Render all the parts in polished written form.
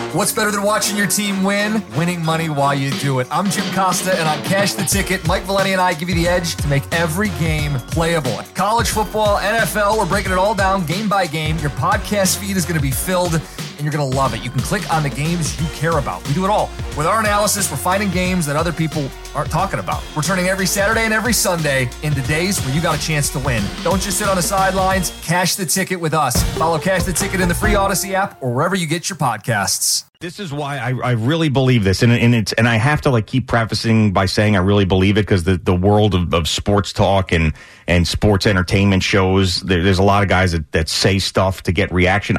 What's better than watching your team win? Winning money while you do it. I'm Jim Costa, and on Cash the Ticket, Mike Valeni and I give you the edge to make every game playable. College football, NFL, we're breaking it all down game by game. Your podcast feed is going to be filled, and you're going to love it. You can click on the games you care about. We do it all. With our analysis, we're finding games that other people aren't talking about. We're turning every Saturday and every Sunday into days where you got a chance to win. Don't just sit on the sidelines. Cash the Ticket with us. Follow Cash the Ticket in the free Odyssey app or wherever you get your podcasts. This is why I really believe this, and I have to keep prefacing by saying I really believe it, because the world of sports talk and sports entertainment shows, there's a lot of guys that say stuff to get reaction.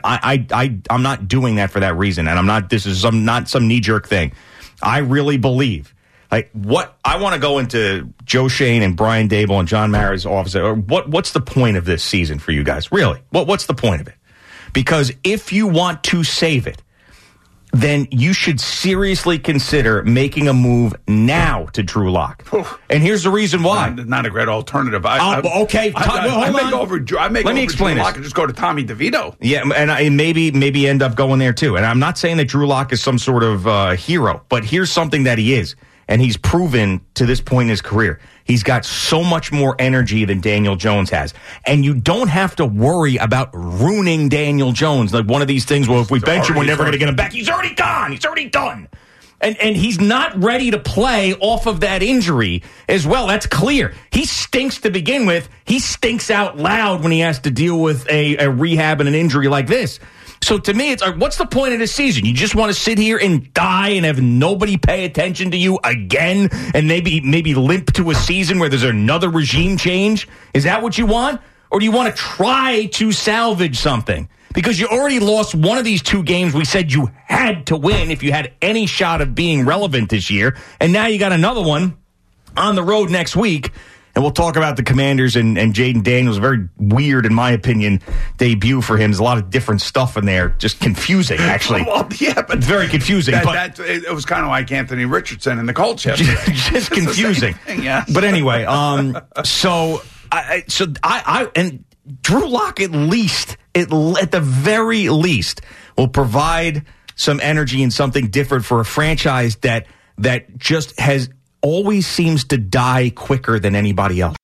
I'm not doing that for that reason, and I'm not. This is not some knee jerk thing. I really believe. What I want to go into Joe Shane and Brian Dable and John Mara's office. What's the point of this season for you guys? Really, what's the point of it? Because if you want to save it, then you should seriously consider making a move now to Drew Lock. And here's the reason why. Not a great alternative. Okay. I make over Drew Lock and just go to Tommy DeVito. Yeah, and I maybe end up going there too. And I'm not saying that Drew Lock is some sort of hero, but here's something that he is. And he's proven to this point in his career. He's got so much more energy than Daniel Jones has. And you don't have to worry about ruining Daniel Jones. Like one of these things, well, if we bench him, we're never going to get him back. He's already gone. He's already done. And he's not ready to play off of that injury as well. That's clear. He stinks to begin with. He stinks out loud when he has to deal with a rehab and an injury like this. So to me, it's what's the point of this season? You just want to sit here and die and have nobody pay attention to you again and maybe limp to a season where there's another regime change? Is that what you want? Or do you want to try to salvage something? Because you already lost one of these two games we said you had to win if you had any shot of being relevant this year. And now you got another one on the road next week. And we'll talk about the Commanders and Jaden Daniels. A very weird, in my opinion, debut for him. There's a lot of different stuff in there. Just confusing, actually. Well, yeah, but very confusing. It was kind of like Anthony Richardson in the Colts yesterday. Just confusing. Thing, yeah. But anyway, so and Drew Lock at the very least will provide some energy and something different for a franchise that just always seems to die quicker than anybody else.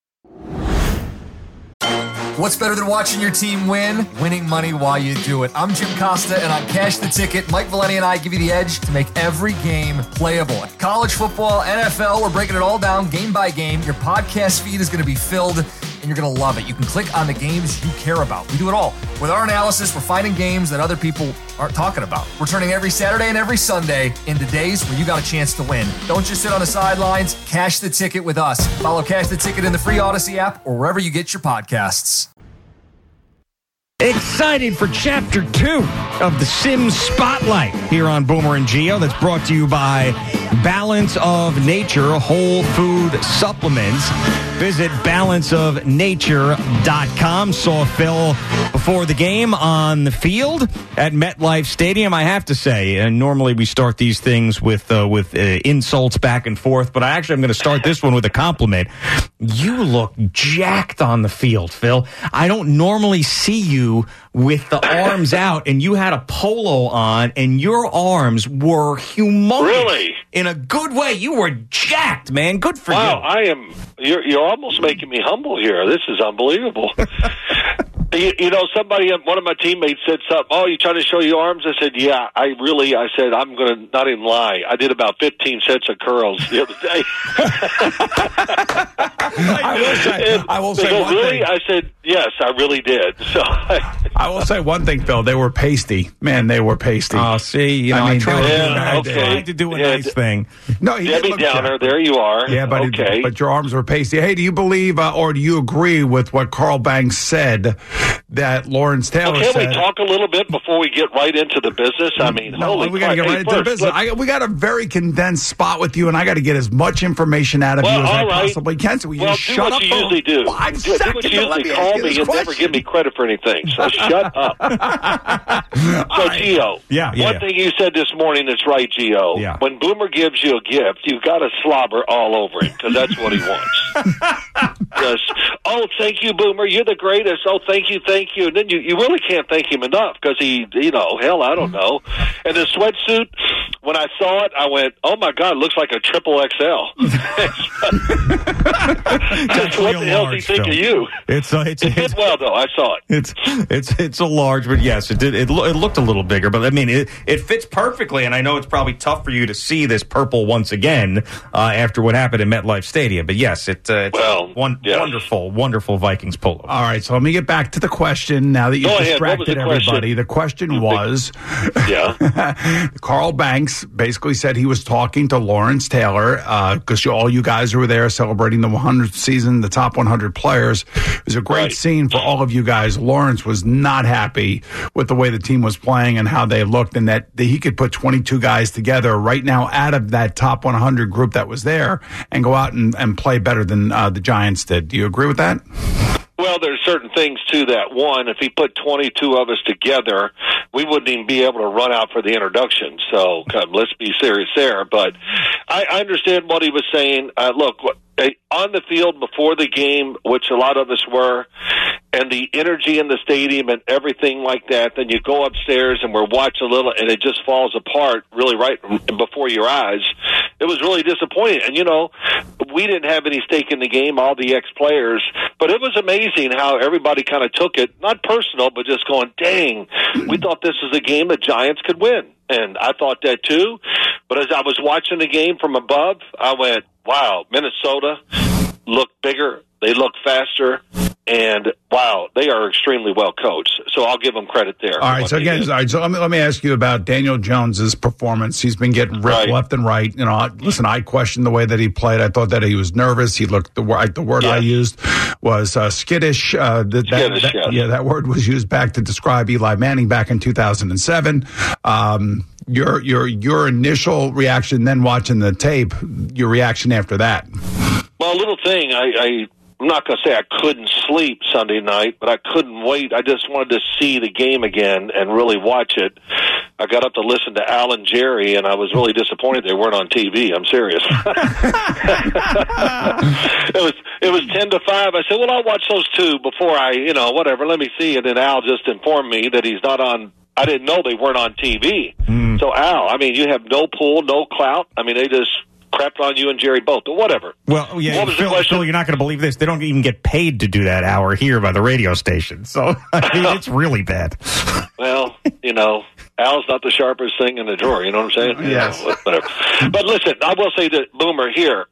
What's better than watching your team win? Winning money while you do it. I'm Jim Costa, and on Cash the Ticket, Mike Valeni and I give you the edge to make every game playable. College football, NFL, we're breaking it all down game by game. Your podcast feed is going to be filled, and you're going to love it. You can click on the games you care about. We do it all. With our analysis, we're finding games that other people aren't talking about. We're turning every Saturday and every Sunday into days where you got a chance to win. Don't just sit on the sidelines. Cash the Ticket with us. Follow Cash the Ticket in the free Odyssey app or wherever you get your podcasts. Excited for Chapter 2 of the Sims Spotlight here on Boomer and Geo. That's brought to you by Balance of Nature Whole Food Supplements. Visit balanceofnature.com. Saw Phil before the game on the field at MetLife Stadium. I have to say, and normally we start these things with insults back and forth, but I'm going to start this one with a compliment. You look jacked on the field, Phil. I don't normally see you with the arms out, and you had a polo on, and your arms were humongous. Really? In a good way. You were jacked, man. Good for you. Wow, you're almost making me humble here. This is unbelievable. You know, one of my teammates said something, oh, you trying to show your arms? I said, yeah, I said, I'm going to not even lie. I did about 15 sets of curls the other day. I will say one really? thing. I said, yes, I really did. So I will say one thing, Phil. They were pasty. Man, they were pasty. Oh, see, I tried to do a nice thing. No, he Debbie Downer, jacked. there you are. Yeah, but okay. But your arms were pasty. Hey, do you believe or do you agree with what Carl Banks said that Lawrence Taylor said? Can we talk a little bit before we get right into the business? I mean, we got to get right into the business. We got a very condensed spot with you, and I got to get as much information out of you as I possibly can. So just shut up. Do what you usually do. 5 seconds. Do what you usually call me and never give me credit for anything. So shut up. So, Gio, one thing you said this morning that's right, Gio. Yeah. When Boomer gives you a gift, you've got to slobber all over him because that's what he wants. Just, oh, thank you, Boomer. You're the greatest. Oh, thank you. thank you. And then you really can't thank him enough because he, hell, I don't know. And the sweatsuit, when I saw it, I went, oh, my God, it looks like a triple XL. What the hell did he think of you? It did well, though. I saw it. It's a large, but yes, it did. It looked a little bigger, but I mean, it fits perfectly. And I know it's probably tough for you to see this purple once again after what happened at MetLife Stadium. But yes, it's wonderful Vikings polo. All right, so let me get back to the question now that you've distracted everybody. The question was, Carl Banks basically said he was talking to Lawrence Taylor because all you guys who were there celebrating the 100th season, the top 100 players. It was a great scene for all of you guys. Lawrence was not happy with the way the team was playing and how they looked, and that he could put 22 guys together right now out of that top 100 group that was there and go out and play better than the Giants did. Do you agree with that? Well, there's certain things to that. One, if he put 22 of us together, we wouldn't even be able to run out for the introduction. So let's be serious there. But I understand what he was saying. Look, on the field before the game, which a lot of us were, and the energy in the stadium and everything like that, then you go upstairs and we're watching a little, and it just falls apart really right before your eyes. It was really disappointing. And, we didn't have any stake in the game, all the ex-players, but it was amazing how everybody kind of took it, not personal, but just going, dang, we thought this was a game the Giants could win. And I thought that too. But as I was watching the game from above, I went, wow, Minnesota looked bigger. They look faster. And, wow, they are extremely well coached. So I'll give them credit there. All right, so let me ask you about Daniel Jones's performance. He's been getting ripped left and right. Listen, I questioned the way that he played. I thought that he was nervous. He looked, the word I used was skittish. That word was used back to describe Eli Manning back in 2007. Your initial reaction, then watching the tape, your reaction after that. Well, a little thing, I'm not going to say I couldn't sleep Sunday night, but I couldn't wait. I just wanted to see the game again and really watch it. I got up to listen to Al and Jerry, and I was really disappointed they weren't on TV. I'm serious. It was 10-5. I said, well, I'll watch those two before whatever, let me see. And then Al just informed me that he's not on. I didn't know they weren't on TV. So, Al, you have no pull, no clout. They just crapped on you and Jerry both, but whatever. Well, yeah, Phil, you're not going to believe this. They don't even get paid to do that hour here by the radio station. So, it's really bad. Well, Al's not the sharpest thing in the drawer. You know what I'm saying? Yes. Whatever. But listen, I will say that, Boomer,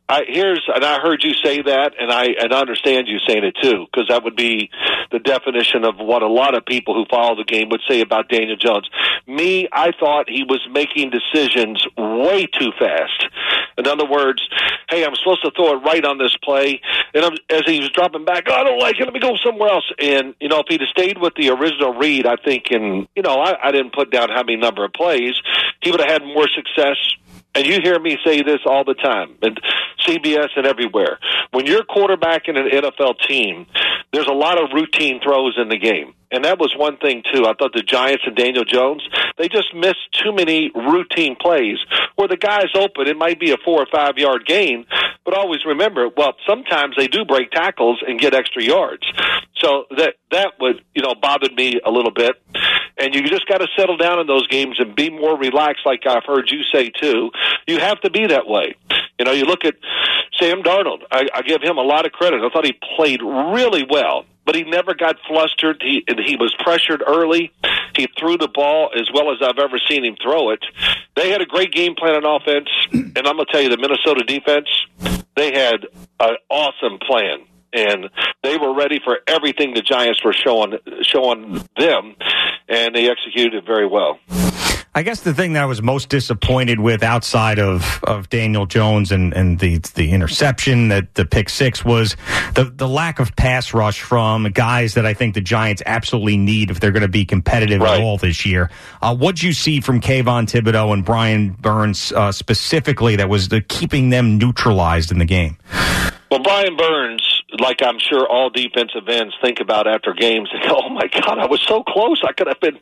I heard you say that, and I understand you saying it too, because that would be the definition of what a lot of people who follow the game would say about Daniel Jones. I thought he was making decisions way too fast. In other words, hey, I'm supposed to throw it right on this play, and as he was dropping back, I don't like it, let me go somewhere else. And, if he'd have stayed with the original read, I think, I didn't put down how many number of plays, he would have had more success. And you hear me say this all the time, and CBS and everywhere. When you're quarterbacking an NFL team, there's a lot of routine throws in the game. And that was one thing, too. I thought the Giants and Daniel Jones, they just missed too many routine plays where the guy's open. It might be a 4 or 5 yard gain, but always remember, sometimes they do break tackles and get extra yards. So that would, bothered me a little bit. And you just got to settle down in those games and be more relaxed, like I've heard you say, too. You have to be that way. You look at Sam Darnold. I give him a lot of credit. I thought he played really well, but he never got flustered. He was pressured early. He threw the ball as well as I've ever seen him throw it. They had a great game plan on offense, and I'm going to tell you, the Minnesota defense, they had an awesome plan. And they were ready for everything the Giants were showing them, and they executed it very well. I guess the thing that I was most disappointed with outside of Daniel Jones and the interception, that the pick six, was the lack of pass rush from guys that I think the Giants absolutely need if they're going to be competitive at all this year. What'd you see from Kayvon Thibodeau and Brian Burns specifically that was keeping them neutralized in the game? Well, Brian Burns, like I'm sure all defensive ends think about after games, they go, oh my God, I was so close. I could have been.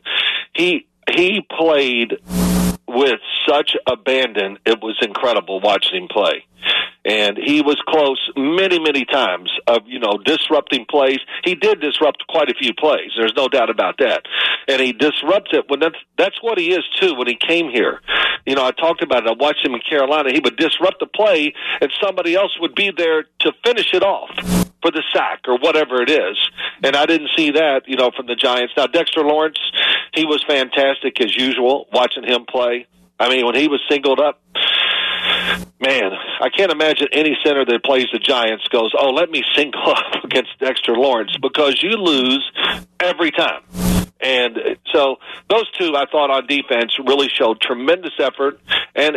He played with such abandon. It was incredible watching him play. And he was close many, many times of, disrupting plays. He did disrupt quite a few plays. There's no doubt about that. And he disrupts it when that's what he is too when he came here. I talked about it. I watched him in Carolina. He would disrupt the play and somebody else would be there to finish it off for the sack or whatever it is. And I didn't see that, from the Giants. Now, Dexter Lawrence, he was fantastic as usual, watching him play. I mean, when he was singled up, man, I can't imagine any center that plays the Giants goes, oh, let me single up against Dexter Lawrence, because you lose every time. And so those two, I thought, on defense really showed tremendous effort, and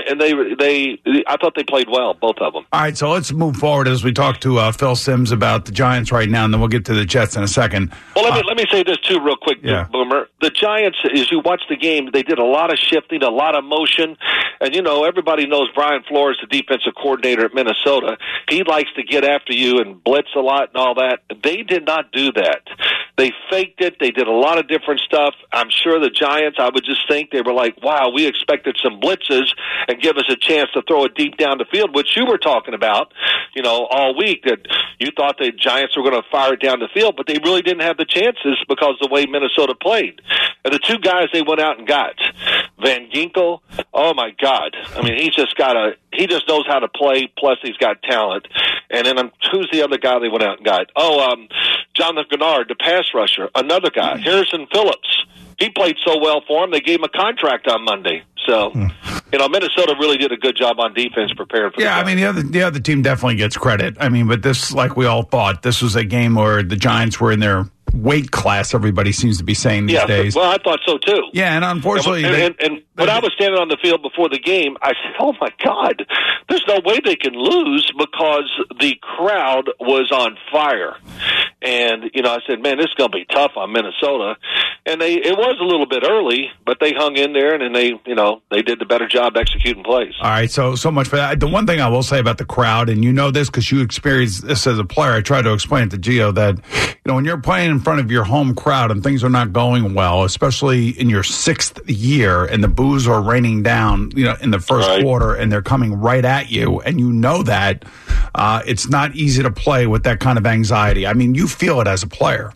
I thought they played well, both of them. All right, so let's move forward as we talk to Phil Simms about the Giants right now, and then we'll get to the Jets in a second. Well, let me say this too real quick, Boomer. The Giants, as you watch the game, they did a lot of shifting, a lot of motion, and everybody knows Brian Flores, the defensive coordinator at Minnesota. He likes to get after you and blitz a lot and all that. They did not do that. They faked it. They did a lot of different stuff. I'm sure the Giants, I would just think they were like, wow, we expected some blitzes and give us a chance to throw it deep down the field, which you were talking about, all week, that you thought the Giants were going to fire it down the field, but they really didn't have the chances because of the way Minnesota played. And the two guys they went out and got, Van Ginkel, oh my God. I mean, he just knows how to play, plus he's got talent. And then who's the other guy they went out and got? Jonathan Gennard, the pass rusher, another guy. Harrison Phillips. He played so well for him, they gave him a contract on Monday. So, Minnesota really did a good job on defense preparing for I mean, the other team definitely gets credit. I mean, but this, like we all thought, this was a game where the Giants were in their weight class, everybody seems to be saying these days. Well, I thought so too. Yeah, and unfortunately... And when I was standing on the field before the game, I said, oh my God, there's no way they can lose, because the crowd was on fire. And, I said, man, this is going to be tough on Minnesota. And it was a little bit early, but they hung in there, and they did the better job executing plays. All right, so much for that. The one thing I will say about the crowd, and this because you experienced this as a player, I tried to explain it to Gio that, when you're playing in front of your home crowd and things are not going well, especially in your sixth year, and the boos are raining down, in the first quarter, and they're coming right at you, and that it's not easy to play with that kind of anxiety. I mean, you feel it as a player.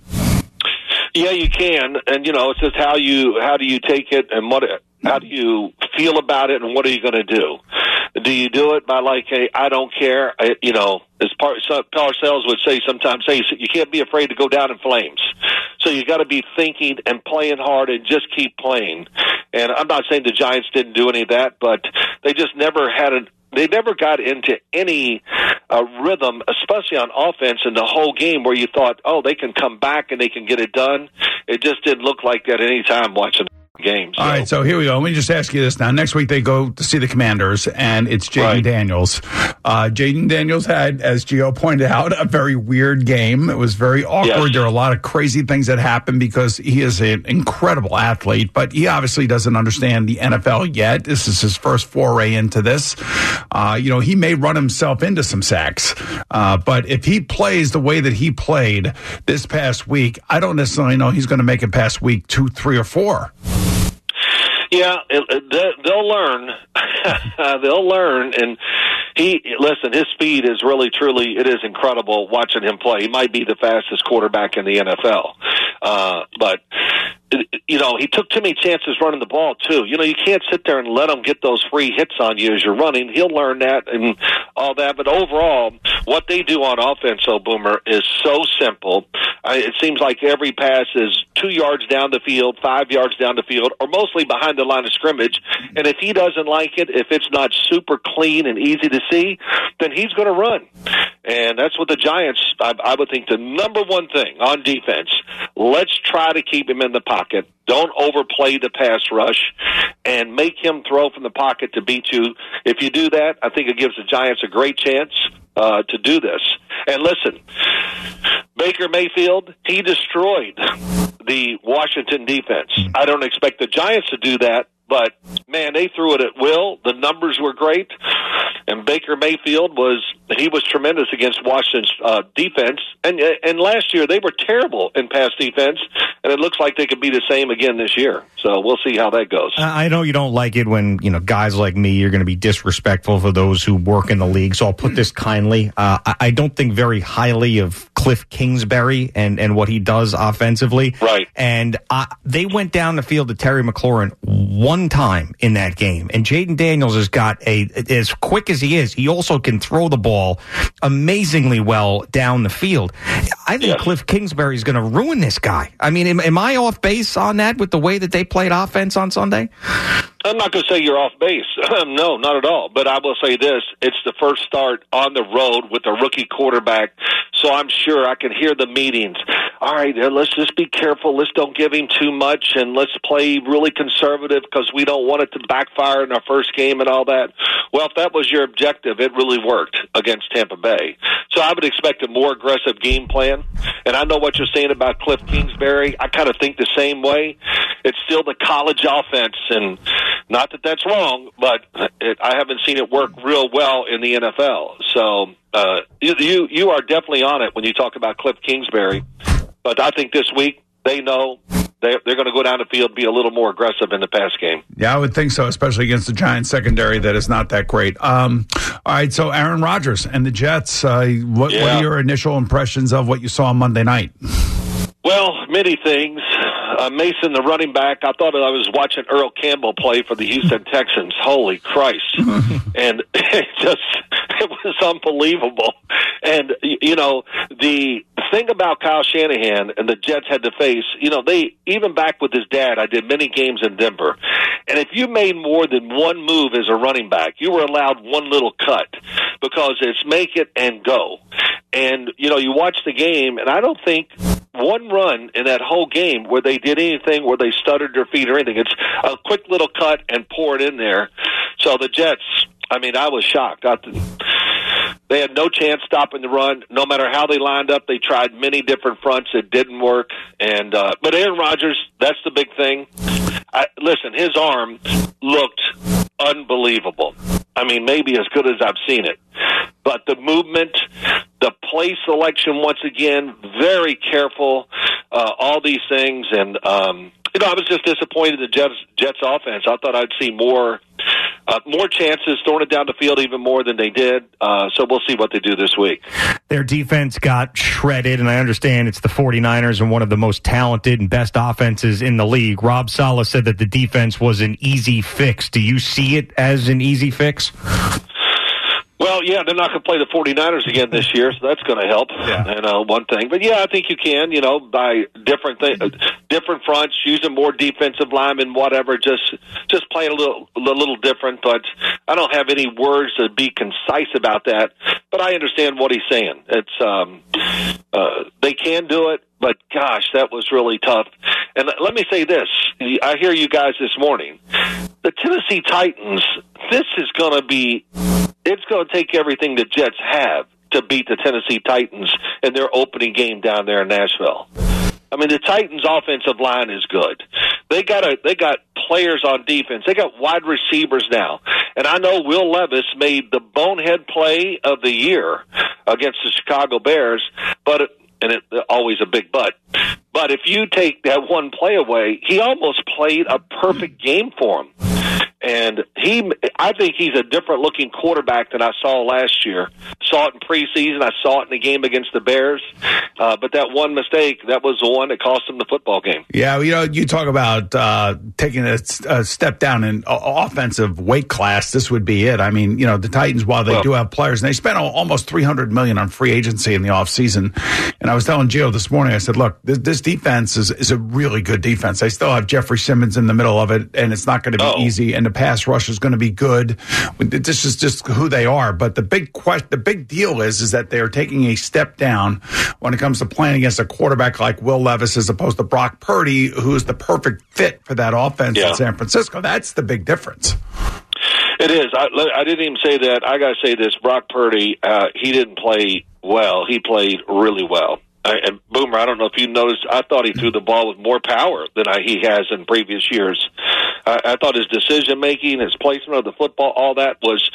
Yeah, you can, and it's just how do you take it, and how do you feel about it, and what are you going to do? Do you do it by hey, I don't care? As Parcells would say sometimes, you can't be afraid to go down in flames. So you got to be thinking and playing hard and just keep playing. And I'm not saying the Giants didn't do any of that, but they just never they never got into any rhythm, especially on offense in the whole game, where you thought, oh, they can come back and they can get it done. It just didn't look like that any time watching games. All right, so here we go. Let me just ask you this now. Next week they go to see the Commanders, and it's Jaden Daniels. Jaden Daniels had, as Gio pointed out, a very weird game. It was very awkward. Yes. There are a lot of crazy things that happened because he is an incredible athlete, but he obviously doesn't understand the NFL yet. This is his first foray into this. He may run himself into some sacks, but if he plays the way that he played this past week, I don't necessarily know he's going to make it past week 2, 3, or 4. Yeah, they'll learn. They'll learn, and his speed is really, truly, it is incredible watching him play. He might be the fastest quarterback in the NFL, but he took too many chances running the ball too. You can't sit there and let him get those free hits on you as you're running. He'll learn that and all that. But overall, what they do on offense, Boomer, is so simple. It seems like every pass is 2 yards down the field, 5 yards down the field, or mostly behind the line of scrimmage. And if he doesn't like it, if it's not super clean and easy to see, then he's going to run. And that's what the Giants, I would think, the number one thing on defense, let's try to keep him in the pocket. Don't overplay the pass rush and make him throw from the pocket to beat you. If you do that, I think it gives the Giants a great chance to do this. And listen, Baker Mayfield, he destroyed the Washington defense. I don't expect the Giants to do that, but, man, they threw it at will. The numbers were great. And Baker Mayfield was tremendous against Washington's defense. And last year they were terrible in pass defense, and it looks like they could be the same again this year. So we'll see how that goes. I know you don't like it when guys like me are going to be disrespectful for those who work in the league, so I'll put this kindly. I don't think very highly of Cliff Kingsbury and what he does offensively. Right. And they went down the field to Terry McLaurin one time in that game, and Jaden Daniels has got as quick as he is, he also can throw the ball amazingly well down the field. I think Cliff Kingsbury is going to ruin this guy. I mean, am I off base on that with the way that they played offense on Sunday? I'm not going to say you're off base. No, not at all. But I will say this. It's the first start on the road with a rookie quarterback, so I'm sure I can hear the meetings. All right, let's just be careful. Let's don't give him too much, and let's play really conservative because we don't want it to backfire in our first game and all that. Well, if that was your objective, it really worked against Tampa Bay. So I would expect a more aggressive game plan. And I know what you're saying about Cliff Kingsbury. I kind of think the same way. It's still the college offense, and not that that's wrong, but I haven't seen it work real well in the NFL. So you are definitely on it when you talk about Cliff Kingsbury. But I think this week they know they're going to go down the field, be a little more aggressive in the pass game. Yeah, I would think so, especially against the Giants secondary that is not that great. All right, so Aaron Rodgers and the Jets, what are your initial impressions of what you saw on Monday night? Well, many things. Mason, the running back, I thought I was watching Earl Campbell play for the Houston Texans. Holy Christ. And it was unbelievable. And, the thing about Kyle Shanahan and the Jets had to face, they, even back with his dad, I did many games in Denver. And if you made more than one move as a running back, you were allowed one little cut because it's make it and go. And, you watch the game, and I don't think one run in that whole game where they did anything where they stuttered their feet or anything. It's a quick little cut and pour it in there. So the Jets, I was shocked. They had no chance stopping the run. No matter how they lined up, they tried many different fronts. It didn't work. And but Aaron Rodgers, that's the big thing. Listen, his arm looked unbelievable. Maybe as good as I've seen it. But the movement, the play selection, once again, very careful, all these things. And, I was just disappointed in the Jets offense. I thought I'd see more chances, throwing it down the field even more than they did. So we'll see what they do this week. Their defense got shredded, and I understand it's the 49ers and one of the most talented and best offenses in the league. Rob Saleh said that the defense was an easy fix. Do you see it as an easy fix? Well, yeah, they're not going to play the 49ers again this year, so that's going to help. Yeah. One thing. But, yeah, I think you can, by different fronts, using more defensive linemen, whatever, just playing a little different. But I don't have any words to be concise about that. But I understand what he's saying. It's they can do it, but, gosh, that was really tough. And let me say this. I hear you guys this morning. The Tennessee Titans, this is going to be – it's going to take everything the Jets have to beat the Tennessee Titans in their opening game down there in Nashville. The Titans' offensive line is good. They got players on defense. They got wide receivers now. And I know Will Levis made the bonehead play of the year against the Chicago Bears, and it's always a big but. But if you take that one play away, he almost played a perfect game for him. And I think he's a different looking quarterback than I saw last year. Saw it in preseason. I saw it in the game against the Bears. But that one mistake, that was the one that cost him the football game. Yeah, you talk about taking a step down in offensive weight class. This would be it. The Titans, while they do have players, and they spent almost $300 million on free agency in the offseason. And I was telling Gio this morning, I said, look, this defense is a really good defense. They still have Jeffrey Simmons in the middle of it, and it's not going to be easy. And the pass rush is going to be good. This is just who they are. But the big deal is that they are taking a step down when it comes to playing against a quarterback like Will Levis as opposed to Brock Purdy, who is the perfect fit for that offense in San Francisco. That's the big difference. It is. I didn't even say that. I got to say this. Brock Purdy, he didn't play well. He played really well. And Boomer, I don't know if you noticed, I thought he threw the ball with more power than he has in previous years. I thought his decision-making, his placement of the football, all that was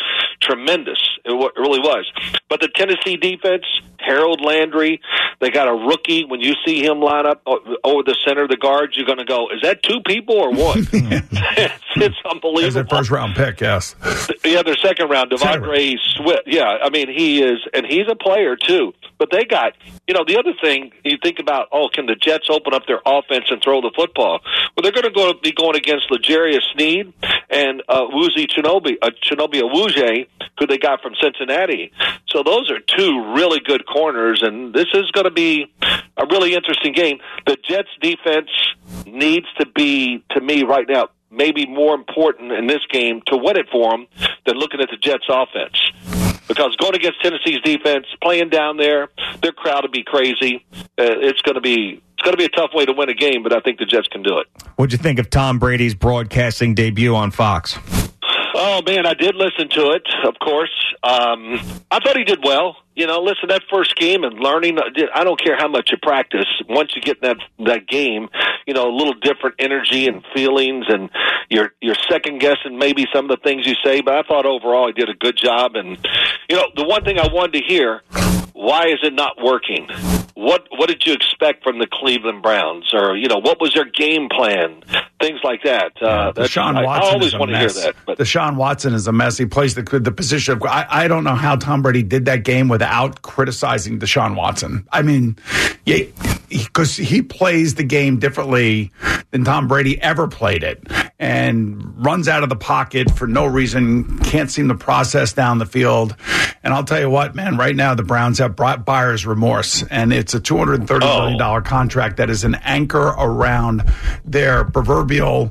tremendous. It really was. But the Tennessee defense, Harold Landry, they got a rookie. When you see him line up over the center of the guards, you're going to go, is that two people or one? It's unbelievable. As their first-round pick, yes. Yeah, their second-round, Devondre Swift. Yeah, I mean, he is, and he's a player, too. But they got, the other thing, you think about, can the Jets open up their offense and throw the football? Well, they're going to be going against L'Jarius Sneed and Chidobe Awuzie, who they got from Cincinnati. So those are two really good corners, and this is going to be a really interesting game. The Jets' defense needs to be, to me right now, maybe more important in this game to win it for them than looking at the Jets' offense. Because going against Tennessee's defense, playing down there, their crowd will be crazy. It's going to be a tough way to win a game, but I think the Jets can do it. What'd you think of Tom Brady's broadcasting debut on Fox? Oh, man, I did listen to it, of course. I thought he did well. Listen, that first game and learning, I don't care how much you practice. Once you get in that game, a little different energy and feelings, and you're second-guessing maybe some of the things you say. But I thought overall he did a good job. And, the one thing I wanted to hear, why is it not working? What did you expect from the Cleveland Browns? Or, what was their game plan? Things like that. Deshaun Watson I always want to hear that. But Deshaun Watson is a mess. He plays the position of – I don't know how Tom Brady did that game without criticizing Deshaun Watson. I mean, because he plays the game differently than Tom Brady ever played it, and runs out of the pocket for no reason, can't seem to process down the field. And I'll tell you what, man, right now the Browns have buyer's remorse, and it's a $230 million contract that is an anchor around their proverbial,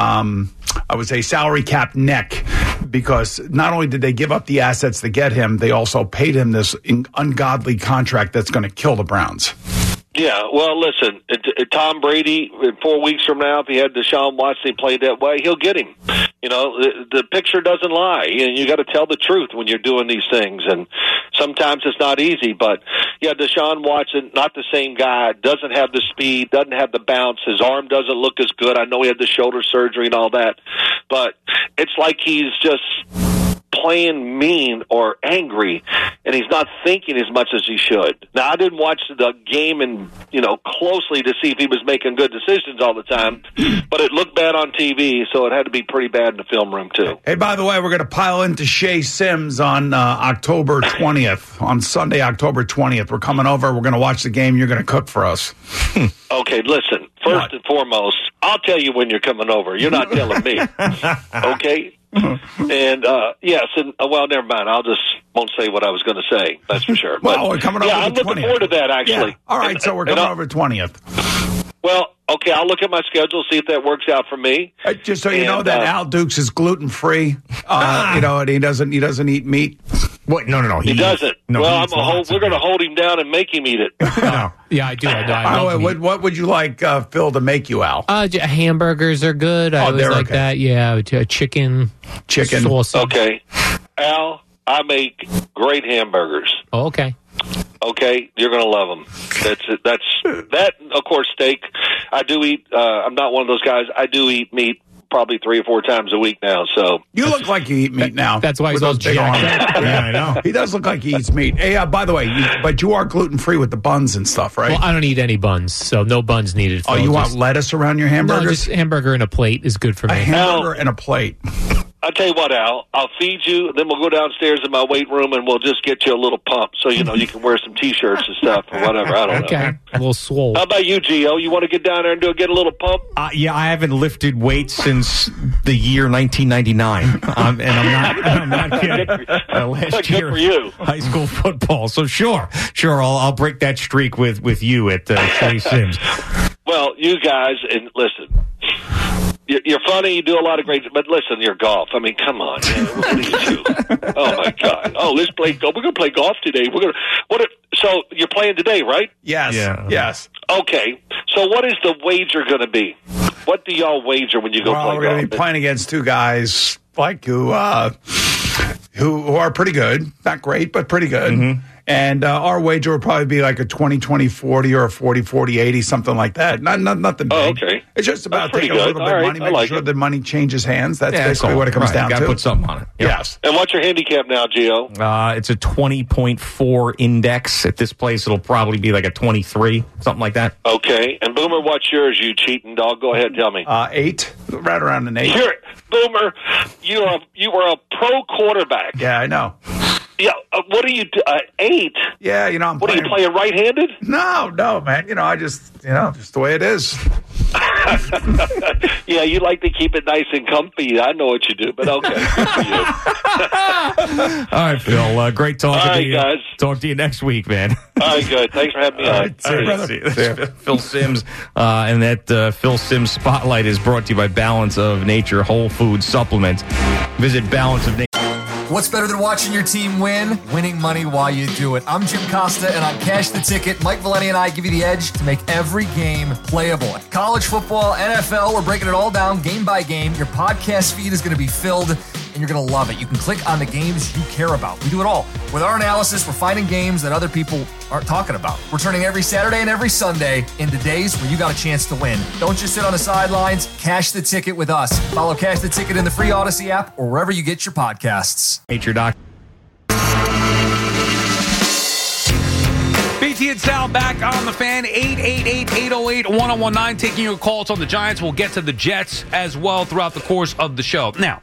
I would say, salary cap neck, because not only did they give up the assets to get him, they also paid him this ungodly contract that's going to kill the Browns. Yeah, well, listen, Tom Brady, 4 weeks from now, if he had Deshaun Watson played that way, he'll get him. The picture doesn't lie. You got to tell the truth when you're doing these things, and sometimes it's not easy. But, yeah, Deshaun Watson, not the same guy, doesn't have the speed, doesn't have the bounce. His arm doesn't look as good. I know he had the shoulder surgery and all that, but it's like he's just playing mean or angry, and he's not thinking as much as he should. Now, I didn't watch the game and closely to see if he was making good decisions all the time, but it looked bad on TV, so it had to be pretty bad in the film room too. Hey, by the way, we're going to pile into Shea Sims on October 20th, on Sunday, October 20th. We're coming over. We're going to watch the game. You're going to cook for us. Okay, listen. First and foremost, I'll tell you when you're coming over. You're not telling me. Okay? And yes, and well, never mind. I'll just won't say what I was going to say. That's for sure. Well, we're coming over. Yeah, I'm looking forward to that. Actually. Yeah. All right, so we're coming over 20th. Well, okay. I'll look at my schedule, see if that works out for me. Just so you know that Al Dukes is gluten free. And he doesn't eat meat. What? No. He doesn't. No, well, we're going to hold him down and make him eat it. No. Yeah, I do. I what would you like Phil to make you, Al? Hamburgers are good. I always like that. Yeah, chicken sauce. Okay, Al, I make great hamburgers. Oh, okay. Okay, you're going to love them. That's that. Of course, steak. I do eat. I'm not one of those guys. I do eat meat probably 3 or 4 times a week now. So you look like you eat meat now. That's why he's all big arms. Yeah, I know. He does look like he eats meat. Hey, by the way, but you are gluten free with the buns and stuff, right? Well, I don't eat any buns, so no buns needed. Oh, you want lettuce around your hamburgers? No, just hamburger and a plate is good for me. A hamburger and a plate. I'll tell you what, Al, I'll feed you, then we'll go downstairs in my weight room and we'll just get you a little pump so, you can wear some T-shirts and stuff or whatever. I don't know. Okay, a little swole. How about you, Gio? You want to get down there and get a little pump? Yeah, I haven't lifted weights since the year 1999. And I'm not kidding. Last year, good for you. High school football. So sure, I'll break that streak with you at Shea Sims. Well, you guys, and listen, you're funny. You do a lot of great, but listen, you're golf. I mean, come on, man. What do you do? Oh my God! Oh, let's play golf. We're going to play golf today. So you're playing today, right? Yes. Yeah. Yes. Okay. So what is the wager going to be? What do y'all wager when you go play golf? We're going to be playing against 2 guys like who are pretty good, not great, but pretty good. Mm-hmm. And our wager will probably be like a 20-20-40 or a 40-40-80, something like that. Nothing big. Oh, okay. It's just about taking a little bit of money, making sure the money changes hands. That's basically what it comes down to. You got to put something on it. Yep. Yes. And what's your handicap now, Gio? It's a 20.4 index. At this place, it'll probably be like a 23, something like that. Okay. And Boomer, what's yours, you cheating dog? Go ahead, tell me. 8, right around an 8. Boomer, you were a pro quarterback. Yeah, I know. Yeah, what do you do? 8? Yeah, I'm What, are you playing right-handed? No, man. I just the way it is. Yeah, you like to keep it nice and comfy. I know what you do, but okay. Good for you. All right, Phil. Great talking to you. Guys. Talk to you next week, man. All right, good. Thanks for having me on. Phil Simms. And that Phil Simms Spotlight is brought to you by Balance of Nature Whole Food Supplements. Visit Balance of Nature. What's better than watching your team win? Winning money while you do it. I'm Jim Costa, and on Cash the Ticket, Mike Valeni and I give you the edge to make every game playable. College football, NFL, we're breaking it all down game by game. Your podcast feed is going to be filled, and you're going to love it. You can click on the games you care about. We do it all. With our analysis, we're finding games that other people aren't talking about. We're turning every Saturday and every Sunday into days where you got a chance to win. Don't just sit on the sidelines. Cash the Ticket with us. Follow Cash the Ticket in the free Odyssey app or wherever you get your podcasts. Nature Doc. BT and Sal back on the Fan. 888-808-1019. Taking your calls on the Giants. We'll get to the Jets as well throughout the course of the show. Now,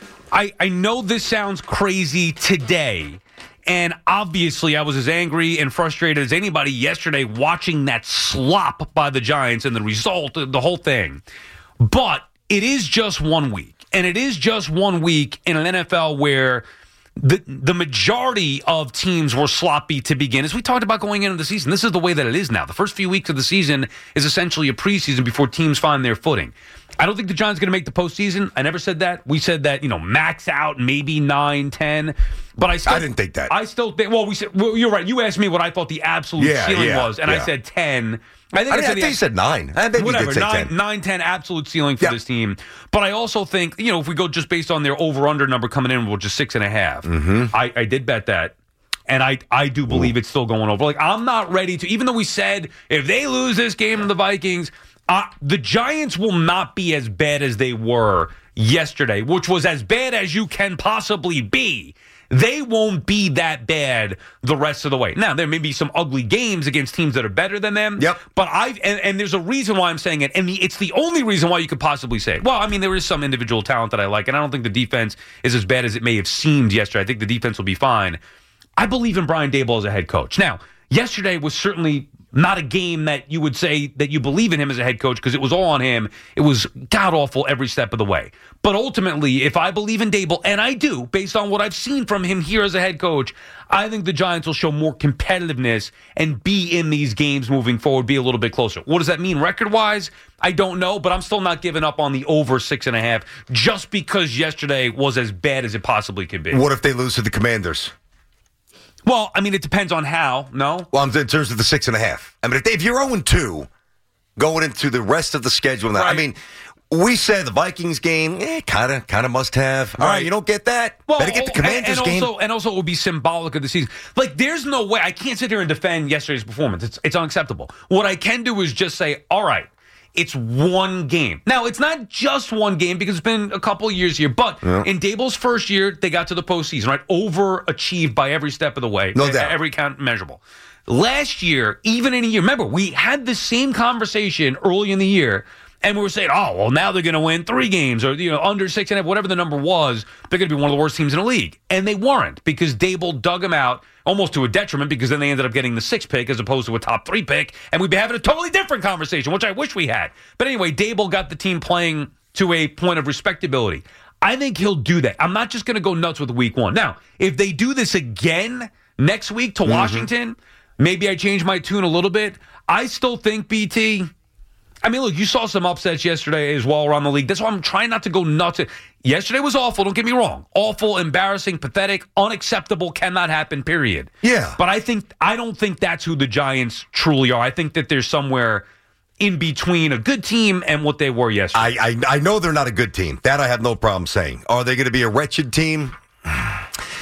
I know this sounds crazy today, and obviously I was as angry and frustrated as anybody yesterday watching that slop by the Giants and the result, the whole thing. But it is just 1 week, and it is just 1 week in an NFL where the majority of teams were sloppy to begin. As we talked about going into the season, this is the way that it is now. The first few weeks of the season is essentially a preseason before teams find their footing. I don't think the Giants are going to make the postseason. I never said that. We said that, max out, maybe 9, 10. But I didn't think that. I still think, you're right. You asked me what I thought the absolute ceiling was, and I said 10. I think you said 9. I think whatever, you did say 10. 9, 10 absolute ceiling for this team. But I also think, if we go just based on their over-under number coming in, which is 6.5, I did bet that. And I do believe it's still going over. Like, I'm not ready to, even though we said if they lose this game to the Vikings, the Giants will not be as bad as they were yesterday, which was as bad as you can possibly be. They won't be that bad the rest of the way. Now, there may be some ugly games against teams that are better than them. Yep. But and there's a reason why I'm saying it, and it's the only reason why you could possibly say it. Well, I mean, there is some individual talent that I like, and I don't think the defense is as bad as it may have seemed yesterday. I think the defense will be fine. I believe in Brian Daboll as a head coach. Now, yesterday was certainly not a game that you would say that you believe in him as a head coach because it was all on him. It was god-awful every step of the way. But ultimately, if I believe in Daboll, and I do, based on what I've seen from him here as a head coach, I think the Giants will show more competitiveness and be in these games moving forward, be a little bit closer. What does that mean record-wise? I don't know, but I'm still not giving up on the over 6.5 just because yesterday was as bad as it possibly could be. What if they lose to the Commanders? Well, I mean, it depends on how, no? Well, in terms of the 6.5. I mean, if you're 0-2 going into the rest of the schedule now, right. I mean, we said the Vikings game, kind of must have. All right, you don't get that? Well, better get the Commanders game. And also it will be symbolic of the season. Like, there's no way. I can't sit here and defend yesterday's performance. It's unacceptable. What I can do is just say, all right, it's one game. Now, it's not just one game because it's been a couple of years here, but in Daboll's first year, they got to the postseason, right? Overachieved by every step of the way. No doubt. Every count measurable. Last year, even in a year, remember, we had the same conversation early in the year, and we were saying, oh, well, now they're going to win 3 games or under 6.5, whatever the number was. They're going to be one of the worst teams in the league. And they weren't because Daboll dug them out almost to a detriment because then they ended up getting the 6th pick as opposed to a top 3 pick. And we'd be having a totally different conversation, which I wish we had. But anyway, Daboll got the team playing to a point of respectability. I think he'll do that. I'm not just going to go nuts with week 1. Now, if they do this again next week to Washington, maybe I change my tune a little bit. I still think, BT... I mean, look, you saw some upsets yesterday as well around the league. That's why I'm trying not to go nuts. Yesterday was awful, don't get me wrong. Awful, embarrassing, pathetic, unacceptable, cannot happen, period. Yeah. But I don't think that's who the Giants truly are. I think that they're somewhere in between a good team and what they were yesterday. I know they're not a good team. That I have no problem saying. Are they going to be a wretched team?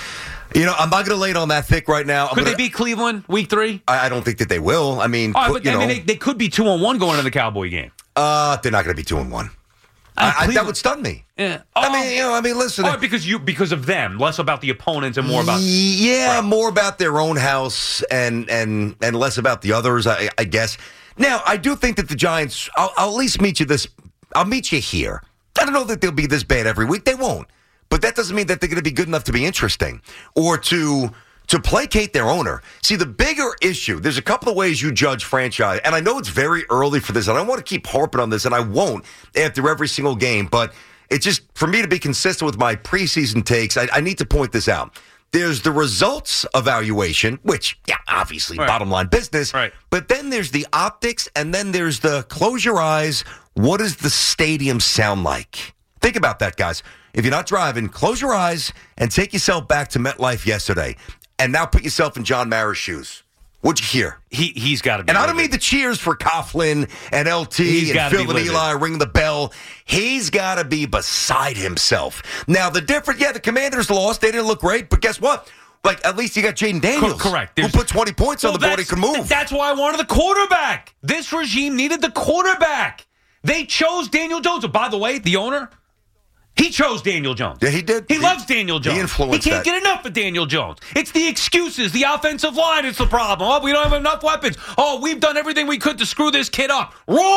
You know, I'm not going to lay it on that thick right now. Could they beat Cleveland week 3? I don't think that they will. I mean, they could be 2-1 going into the Cowboy game. They're not going to be 2-1. That would stun me. Yeah. Listen. Because of them, less about the opponents and more about more about their own house and less about the others. I guess. Now, I do think that the Giants. I'll at least meet you I'll meet you here. I don't know that they'll be this bad every week. They won't. But that doesn't mean that they're going to be good enough to be interesting or to placate their owner. See, the bigger issue, there's a couple of ways you judge franchise, and I know it's very early for this, and I want to keep harping on this, and I won't after every single game, but it's just, for me to be consistent with my preseason takes, I need to point this out. There's the results evaluation, which, obviously, bottom line business, but then there's the optics, and then there's the close your eyes, what does the stadium sound like? Think about that, guys. If you're not driving, close your eyes and take yourself back to MetLife yesterday. And now put yourself in John Mara's shoes. What'd you hear? He's got to be. And I don't mean the cheers for Coughlin and LT and Phil and Eli ringing the bell. He's got to be beside himself. Now, the Commanders lost. They didn't look great. But guess what? Like, at least you got Jaden Daniels. Correct. Who put 20 points on the board. He could move. That's why I wanted the quarterback. This regime needed the quarterback. They chose Daniel Jones. By the way, the owner, he chose Daniel Jones. Yeah, he did. He loves Daniel Jones. He influenced He can't get enough of Daniel Jones. It's the excuses. The offensive line is the problem. Oh, we don't have enough weapons. Oh, we've done everything we could to screw this kid up.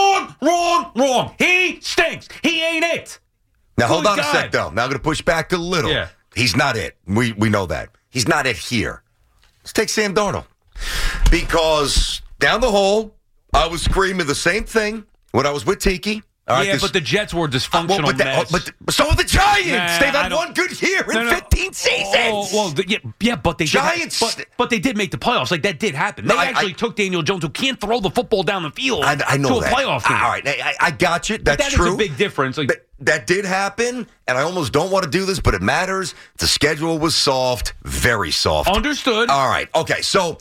Wrong. He stinks. He ain't it. Now, hold on a sec, though. Now I'm going to push back a little. Yeah. He's not it. We know that. He's not it here. Let's take Sam Darnold. Because down the hole, I was screaming the same thing when I was with Tiki. But the Jets were dysfunctional mess. But so are the Giants. They've had one good year in 15 seasons. But they Giants. But they did make the playoffs. Like, that did happen. They actually took Daniel Jones, who can't throw the football down the field, I know to a playoff game. All right, I got you. That's true. That is a big difference. That did happen, and I almost don't want to do this, but it matters. The schedule was soft, very soft. Understood. All right. Okay, so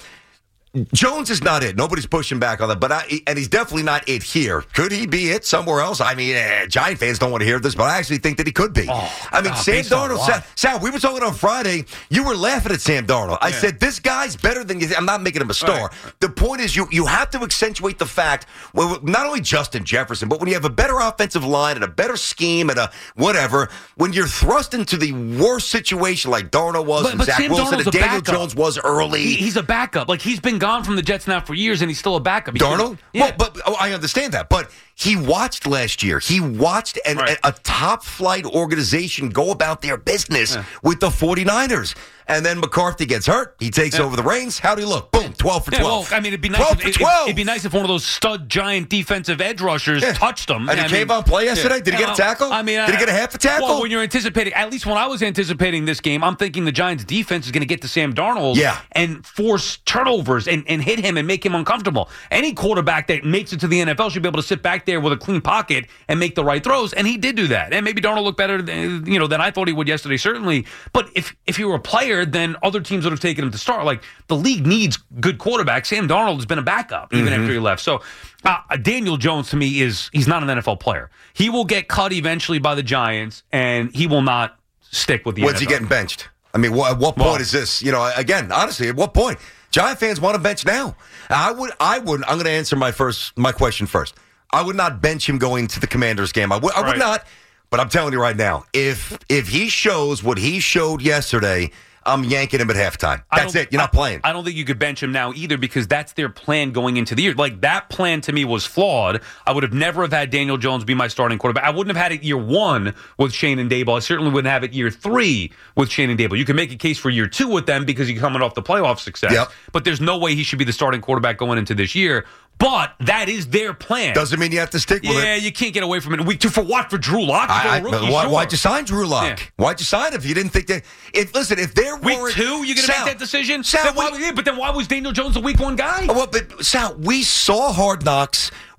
Jones is not it. Nobody's pushing back on that, and he's definitely not it here. Could he be it somewhere else? I mean, Giant fans don't want to hear this, but I actually think that he could be. Sam Darnold. Sal, we were talking on Friday. You were laughing at Sam Darnold. I said, this guy's better than you. I'm not making him a star. Right. The point is, you have to accentuate the fact, well, not only Justin Jefferson, but when you have a better offensive line and a better scheme and a whatever, when you're thrust into the worst situation like Darnold was and Zach Sam Wilson Darnold's and Daniel Jones was early. He's a backup. Like, he's been gone from the Jets now for years, and he's still a backup. Darnold? Yeah. Well, I understand that. But he watched last year. He watched a top-flight organization go about their business with the 49ers. And then McCarthy gets hurt. He takes over the reins. How'd he look? Boom, 12 for 12. Well, I mean, it'd be nice it'd be nice if one of those stud giant defensive edge rushers touched him. And he came on play yesterday? Did he get a tackle? Did he get a half a tackle? Well, when you're anticipating, at least when I was anticipating this game, I'm thinking the Giants' defense is going to get to Sam Darnold and force turnovers and hit him and make him uncomfortable. Any quarterback that makes it to the NFL should be able to sit back there with a clean pocket and make the right throws, and he did do that. And maybe Darnold looked better than I thought he would yesterday, certainly. But if you were a player, then other teams would have taken him to start. Like, the league needs good quarterbacks. Sam Darnold has been a backup even after he left. So Daniel Jones, to me, he's not an NFL player. He will get cut eventually by the Giants, and he will not stick with the NFL. When's he getting benched? I mean, at what point is this? Again, honestly, at what point? Giant fans want to bench now. I would. I'm going to answer my question first. I would not bench him going to the Commanders game. I would not. But I'm telling you right now, if he shows what he showed yesterday, I'm yanking him at halftime. That's it. You're not playing. I don't think you could bench him now either, because that's their plan going into the year. Like, that plan to me was flawed. I would have never have had Daniel Jones be my starting quarterback. I wouldn't have had it year 1 with Shane and Daboll. I certainly wouldn't have it year 3 with Shane and Daboll. You can make a case for year 2 with them because you're coming off the playoff success. Yep. But there's no way he should be the starting quarterback going into this year. But that is their plan. Doesn't mean you have to stick with it. Yeah, you can't get away from it. Week 2 for what? For Drew Lock? Why'd you sign Drew Lock? Yeah. Why'd you sign him if you didn't think that? If they're week 2, you're going to make that decision? Sal, but then why was Daniel Jones a week 1 guy? Well, but Sal, we saw Hard Knocks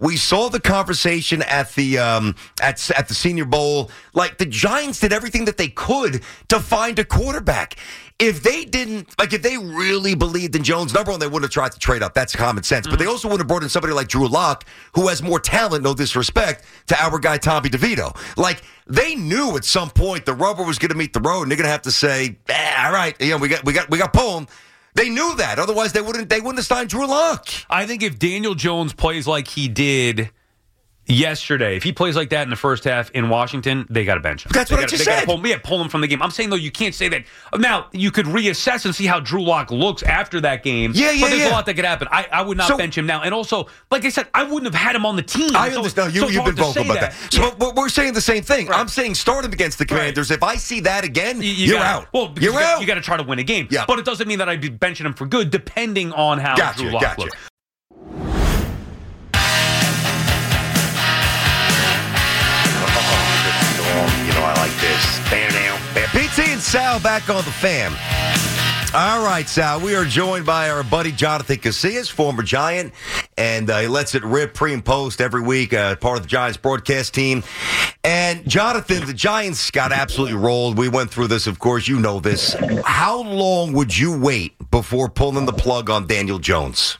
We saw the conversation at the at the Senior Bowl. Like, the Giants did everything that they could to find a quarterback. If they really believed in Jones, number one, they wouldn't have tried to trade up. That's common sense. But they also would have brought in somebody like Drew Lock, who has more talent, no disrespect, to our guy Tommy DeVito. Like, they knew at some point the rubber was going to meet the road, and they're going to have to say, all right, we got Pullen. They knew that. Otherwise, they wouldn't have signed Drew Lock. I think if Daniel Jones plays like he did yesterday, if he plays like that in the first half in Washington, they got to bench him. That's what I just said. Pull him from the game. I'm saying, though, you can't say that. Now, you could reassess and see how Drew Lock looks after that game. Yeah. But there's a lot that could happen. I would not bench him now. And also, like I said, I wouldn't have had him on the team. I understand. You've been vocal about that. So we're saying the same thing. Right. I'm saying start him against the Commanders. Right. If I see that again, you're out. Well, you're out. You got to try to win a game. Yeah. But it doesn't mean that I'd be benching him for good, depending on how Drew Lock looks. I like this. PT and Sal back on the Fam. All right, Sal, we are joined by our buddy Jonathan Casillas, former Giant, and he lets it rip pre and post every week, part of the Giants broadcast team. And Jonathan, the Giants got absolutely rolled. We went through this, of course, you know this. How long would you wait before pulling the plug on Daniel Jones?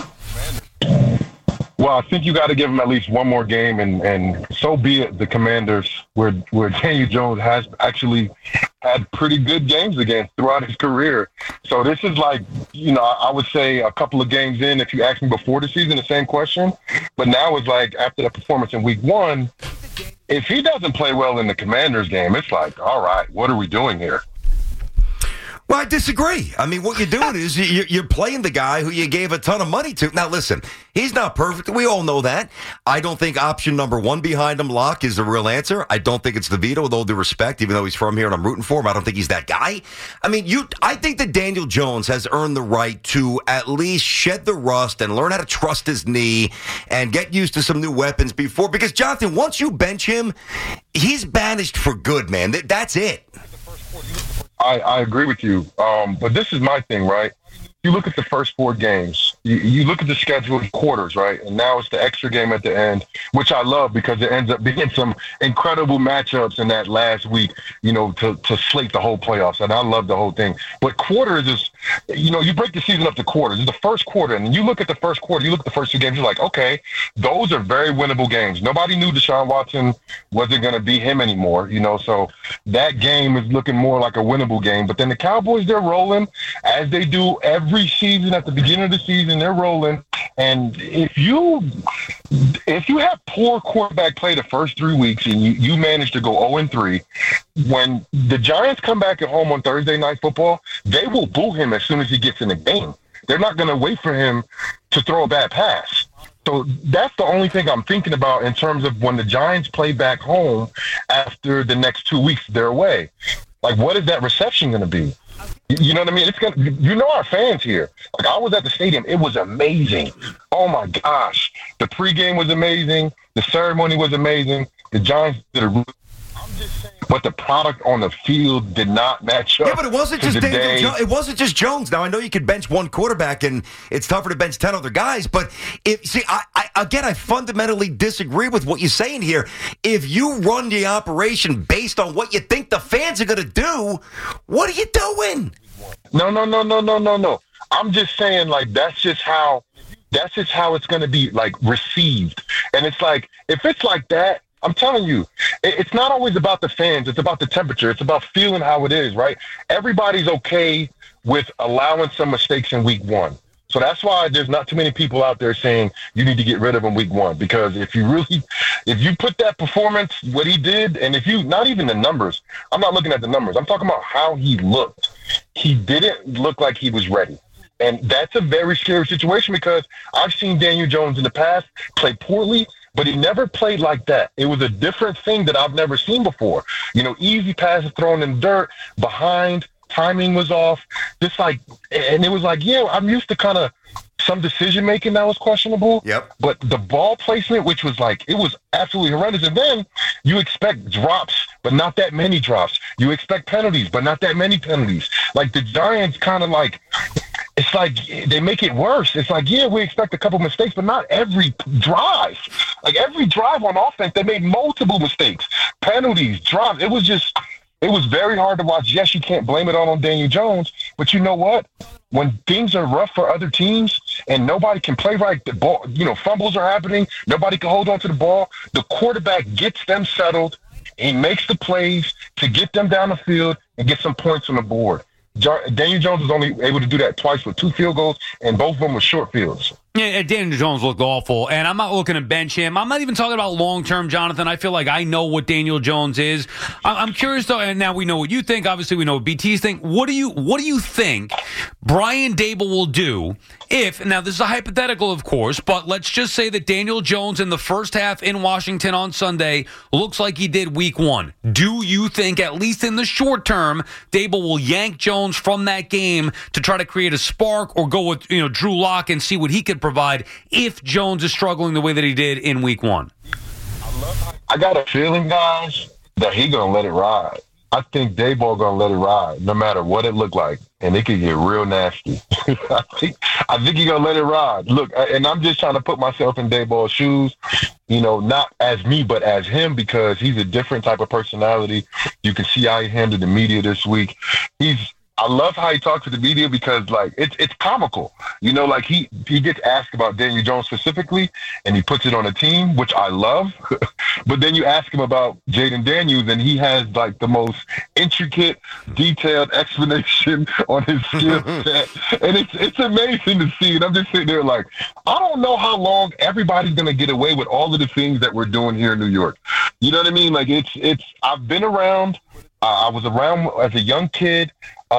Well, I think you got to give him at least one more game, and so be it. The Commanders, where Daniel Jones has actually had pretty good games against throughout his career. So this is like, I would say a couple of games in, if you asked me before the season, the same question. But now it's like after the performance in week 1, if he doesn't play well in the Commanders game, it's like, all right, what are we doing here? Well, I disagree. I mean, what you're doing is you're playing the guy who you gave a ton of money to. Now, listen, he's not perfect. We all know that. I don't think option number 1 behind him, Locke, is the real answer. I don't think it's DeVito, with all due respect, even though he's from here and I'm rooting for him. I don't think he's that guy. I mean, I think that Daniel Jones has earned the right to at least shed the rust and learn how to trust his knee and get used to some new weapons before. Because, Jonathan, once you bench him, he's banished for good, man. That's it. I agree with you. But this is my thing, right? You look at the first 4 games. You look at the schedule in quarters, right? And now it's the extra game at the end, which I love because it ends up being some incredible matchups in that last week, to slate the whole playoffs. And I love the whole thing. But quarters is, you break the season up to quarters. It's the first quarter. And you look at the first quarter, you look at the first 2 games, you're like, okay, those are very winnable games. Nobody knew Deshaun Watson wasn't going to be him anymore, so that game is looking more like a winnable game. But then the Cowboys, they're rolling as they do every season. At the beginning of the season, they're rolling. And if you have poor quarterback play the first 3 weeks and you manage to go 0-3, when the Giants come back at home on Thursday Night Football, they will boo him as soon as he gets in the game. They're not going to wait for him to throw a bad pass. So that's the only thing I'm thinking about in terms of when the Giants play back home after the next 2 weeks they're away. Like, what is that reception going to be? You know what I mean? It's gonna. Our fans here. Like, I was at the stadium. It was amazing. Oh my gosh, the pregame was amazing. The ceremony was amazing. The Giants did a. But the product on the field did not match up. Yeah, but it wasn't just Daniel Jones. It wasn't just Jones. Now, I know you could bench one quarterback, and it's tougher to bench 10 other guys. But I fundamentally disagree with what you're saying here. If you run the operation based on what you think the fans are going to do, what are you doing? No. I'm just saying, like, that's just how it's going to be, like, received. And it's like, if it's like that, I'm telling you, it's not always about the fans. It's about the temperature. It's about feeling how it is, right? Everybody's okay with allowing some mistakes in week 1. So that's why there's not too many people out there saying you need to get rid of him week 1. Because if you put that performance, what he did, and if you, not even the numbers, I'm not looking at the numbers. I'm talking about how he looked. He didn't look like he was ready. And that's a very scary situation because I've seen Daniel Jones in the past play poorly, but he never played like that. It was a different thing that I've never seen before. Easy passes thrown in dirt, behind, timing was off. And it was like, I'm used to kind of some decision-making that was questionable. Yep. But the ball placement, which was like, it was absolutely horrendous. And then you expect drops, but not that many drops. You expect penalties, but not that many penalties. Like, the Giants kind of like, it's like they make it worse. It's like, yeah, we expect a couple mistakes, but not every drive. Like every drive on offense, they made multiple mistakes, penalties, drives. It was very hard to watch. Yes, you can't blame it all on Daniel Jones, but you know what? When things are rough for other teams and nobody can play right, the ball, fumbles are happening, nobody can hold on to the ball, the quarterback gets them settled. He makes the plays to get them down the field and get some points on the board. Daniel Jones was only able to do that twice with 2 field goals, and both of them were short fields. Yeah, Daniel Jones looked awful, and I'm not looking to bench him. I'm not even talking about long-term, Jonathan. I feel like I know what Daniel Jones is. I'm curious, though, and now we know what you think. Obviously, we know what BT's think. What do you think Brian Daboll will do if, now this is a hypothetical, of course, but let's just say that Daniel Jones in the first half in Washington on Sunday looks like he did week 1. Do you think, at least in the short term, Daboll will yank Jones from that game to try to create a spark or go with Drew Lock and see what he could provide if Jones is struggling the way that he did in week 1? I got a feeling, guys, that he going to let it ride. I think Daboll going to let it ride no matter what it looked like, and it could get real nasty. I think he going to let it ride. Look, and I'm just trying to put myself in Daboll's shoes, not as me, but as him, because he's a different type of personality. You can see how he handled the media this week. I love how he talks to the media because, like, it's comical. Like he gets asked about Daniel Jones specifically, and he puts it on a team, which I love. But then you ask him about Jayden Daniels, and he has, like, the most intricate, detailed explanation on his skill set. And it's amazing to see. And I'm just sitting there like, I don't know how long everybody's going to get away with all of the things that we're doing here in New York. You know what I mean? Like, I've been around. I was around as a young kid,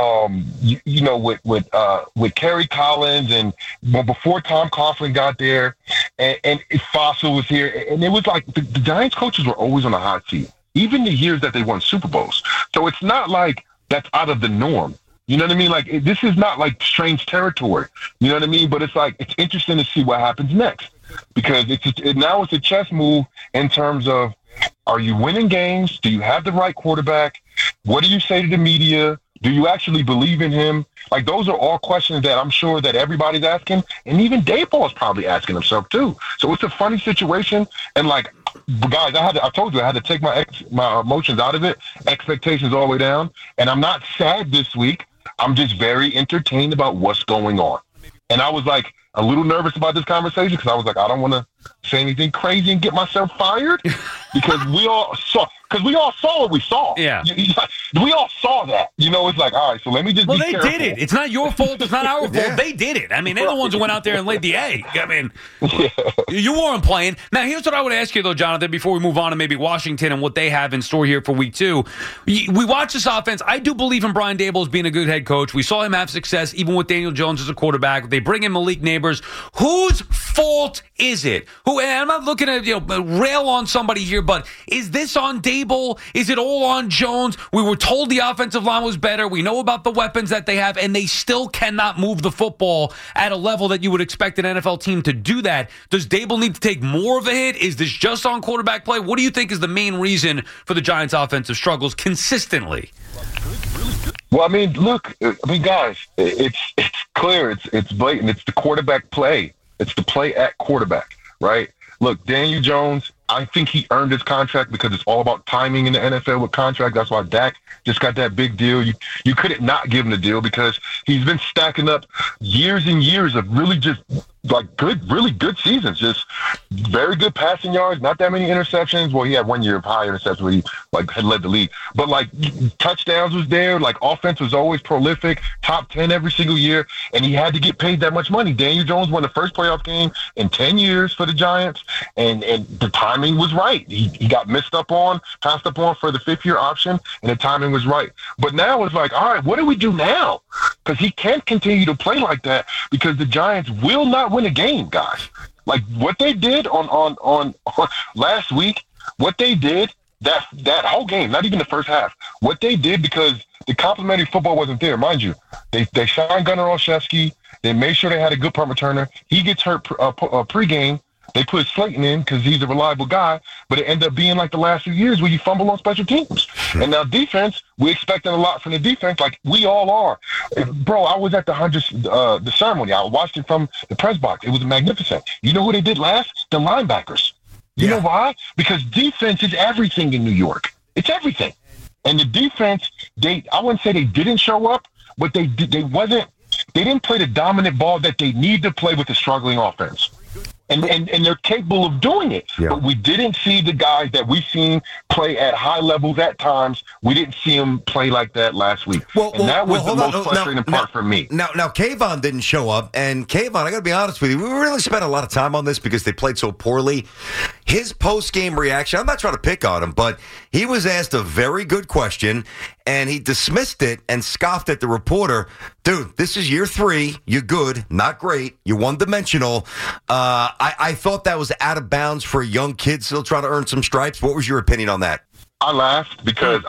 with Kerry Collins and before Tom Coughlin got there, and Fossil was here, and it was like the Giants coaches were always on a hot seat, even the years that they won Super Bowls. So it's not like that's out of the norm. You know what I mean? Like, this is not like strange territory. You know what I mean? But it's like, it's interesting to see what happens next, because now it's a chess move in terms of, are you winning games? Do you have the right quarterback? What do you say to the media? Do you actually believe in him? Like, those are all questions that I'm sure that everybody's asking, and even Daboll is probably asking himself too. So it's a funny situation. And, like, guys, I told you I had to take my emotions out of it, expectations all the way down. And I'm not sad this week. I'm just very entertained about what's going on. And I was like a little nervous about this conversation because I was like, I don't want to say anything crazy and get myself fired, because we all saw what we saw. Yeah. We all saw that. It's like, all right, so let me just be careful. Well, they did it. It's not your fault. It's not our fault. Yeah. They did it. I mean, they're the ones who went out there and laid the egg. I mean, You weren't playing. Now, here's what I would ask you, though, Jonathan, before we move on to maybe Washington and what they have in store here for week 2. We watch this offense. I do believe in Brian Daboll as being a good head coach. We saw him have success even with Daniel Jones as a quarterback. They bring in Malik Neighbors. Whose fault is it? And I'm not looking to rail on somebody here, but is this on Daboll? Is it all on Jones? We were told the offensive line was better. We know about the weapons that they have, and they still cannot move the football at a level that you would expect an NFL team to do that. Does Daboll need to take more of a hit? Is this just on quarterback play? What do you think is the main reason for the Giants' offensive struggles consistently? Well, guys, it's clear. It's blatant. It's the quarterback play. It's the play at quarterback, right? Look, Daniel Jones, I think he earned his contract because it's all about timing in the NFL with contract. That's why Dak just got that big deal. You couldn't not give him the deal because he's been stacking up years and years of really just like really good seasons. Just very good passing yards, not that many interceptions. Well, he had 1 year of high interceptions where he had led the league. But touchdowns was there. Offense was always prolific, top 10 every single year, and he had to get paid that much money. Daniel Jones won the first playoff game in 10 years for the Giants, and the timing was right. He got passed up on for the 5th-year option, and the timing was right. But now it's like, all right, what do we do now? Because he can't continue to play like that because the Giants will not win a game, guys. Like what they did on last week, what they did that whole game, not even the first half, what they did, because the complimentary football wasn't there, mind you. They signed Gunnar Olszewski. They made sure they had a good punt returner. He gets hurt pregame. They put Slayton in because he's a reliable guy, but it ended up being like the last few years where you fumble on special teams. And now defense, we're expecting a lot from the defense, like we all are. Bro, I was at the ceremony. I watched it from the press box. It was magnificent. You know who they did last? The linebackers. You know why? Because defense is everything in New York. It's everything. And the defense, I wouldn't say they didn't show up, but they didn't play the dominant ball that they need to play with the struggling offense. And they're capable of doing it. Yeah. But we didn't see the guys that we've seen play at high levels at times. We didn't see them play like that last week. That was the most frustrating part for me. Now, Kayvon didn't show up. And Kayvon, I got to be honest with you, we really spent a lot of time on this because they played so poorly. His post-game reaction, I'm not trying to pick on him, but he was asked a very good question, and he dismissed it and scoffed at the reporter. Dude, this is year 3. You're good, not great. You're one-dimensional. I thought that was out of bounds for a young kid still trying to earn some stripes. What was your opinion on that? I laughed because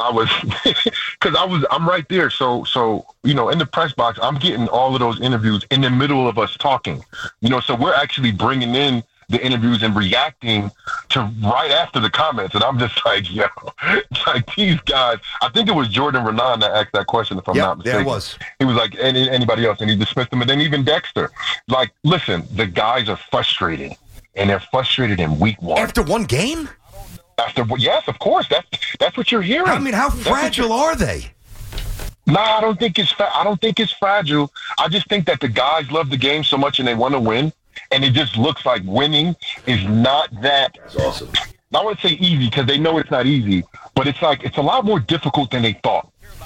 I'm right there. So, in the press box, I'm getting all of those interviews in the middle of us talking, so we're actually bringing in the interviews and reacting to right after the comments. And I'm just like, yo, it's like these guys, I think it was Jordan Renan that asked that question, if I'm not mistaken. Yeah, it was. He was like, anybody else, and he dismissed them. And then even Dexter, like, listen, the guys are frustrated, and they're frustrated in week 1. After one game? Yes, of course. That's what you're hearing. I mean, how fragile are they? Nah, I don't think it's fragile. I just think that the guys love the game so much and they want to win. And it just looks like winning is not that. That's awesome. I wouldn't say easy because they know it's not easy, but it's like it's a lot more difficult than they thought.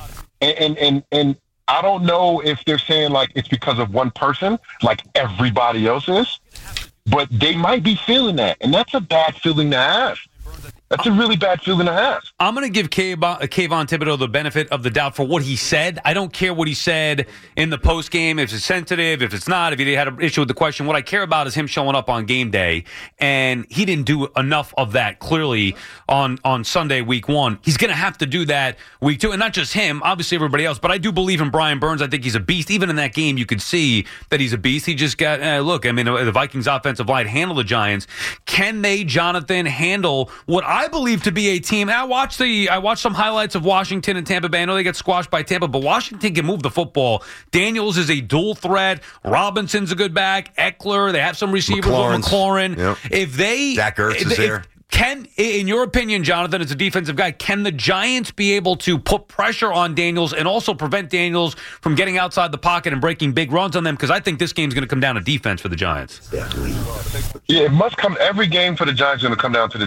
And I don't know if they're saying like it's because of one person, like everybody else is, but they might be feeling that, and that's a bad feeling to have. That's a really bad feeling to have. I'm going to give Kayvon Thibodeau the benefit of the doubt for what he said. I don't care what he said in the postgame, if it's sensitive, if it's not, if he had an issue with the question. What I care about is him showing up on game day, and he didn't do enough of that, clearly, on Sunday, week 1. He's going to have to do that week 2, and not just him, obviously everybody else, but I do believe in Brian Burns. I think he's a beast. Even in that game, you could see that he's a beast. He just got, the Vikings offensive line handle the Giants. Can they, Jonathan, handle what I believe to be a team? I watched some highlights of Washington and Tampa Bay. I know they get squashed by Tampa, but Washington can move the football. Daniels is a dual threat. Robinson's a good back. Eckler, they have some receivers with McLaurin. Yep. Zach Ertz is there. Can, in your opinion, Jonathan, as a defensive guy, can the Giants be able to put pressure on Daniels and also prevent Daniels from getting outside the pocket and breaking big runs on them? Because I think this game's going to come down to defense for the Giants. Yeah, it must come. Every game for the Giants is going to come down to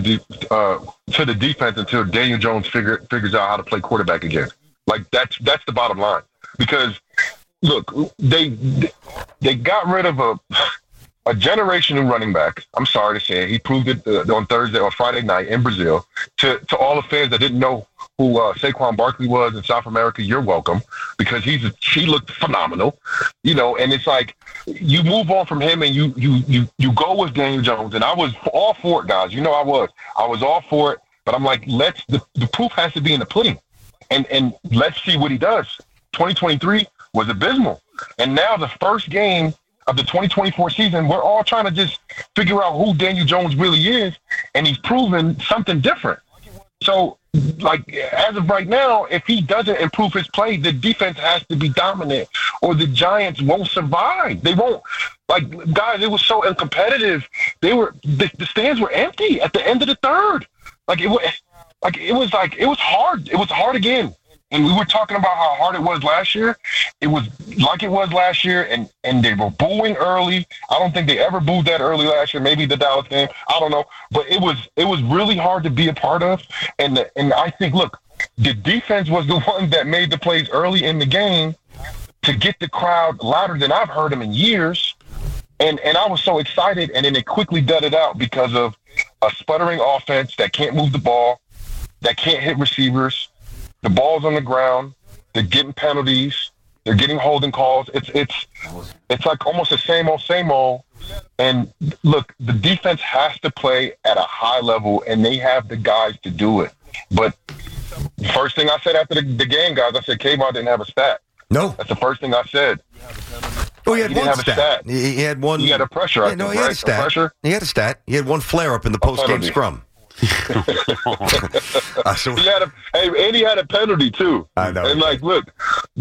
the defense until Daniel Jones figures out how to play quarterback again. Like that's the bottom line. Because look, they got rid of a generation of running backs. I'm sorry to say it. He proved it on Thursday or Friday night in Brazil to all the fans that didn't know who Saquon Barkley was in South America. You're welcome, because he looked phenomenal, and it's like you move on from him and you go with Daniel Jones. And I was all for it, guys. I was all for it, but I'm like, the proof has to be in the pudding, and let's see what he does. 2023 was abysmal. And now the first game of the 2024 season, we're all trying to just figure out who Daniel Jones really is, and he's proven something different. So, like, as of right now, if he doesn't improve his play, the defense has to be dominant, or the Giants won't survive. They won't. Like, guys, it was so uncompetitive. The stands were empty at the end of the third. It was hard. It was hard again. And we were talking about how hard it was last year. It was like it was last year, and they were booing early. I don't think they ever booed that early last year. Maybe the Dallas game. I don't know. But it was really hard to be a part of. And I think, look, the defense was the one that made the plays early in the game to get the crowd louder than I've heard them in years. And I was so excited, and then it quickly dudded out because of a sputtering offense that can't move the ball, that can't hit receivers. The ball's on the ground. They're getting penalties. They're getting holding calls. It's like almost the same old. And look, the defense has to play at a high level, and they have the guys to do it. But the first thing I said after the game, guys, I said Kayvon didn't have a stat. No. That's the first thing I said. Oh, he had one stat. He had one. He had a pressure. He had a stat. Pressure? He had a stat. He had one flare up in the post-game scrum. He had a penalty too. I know. And look.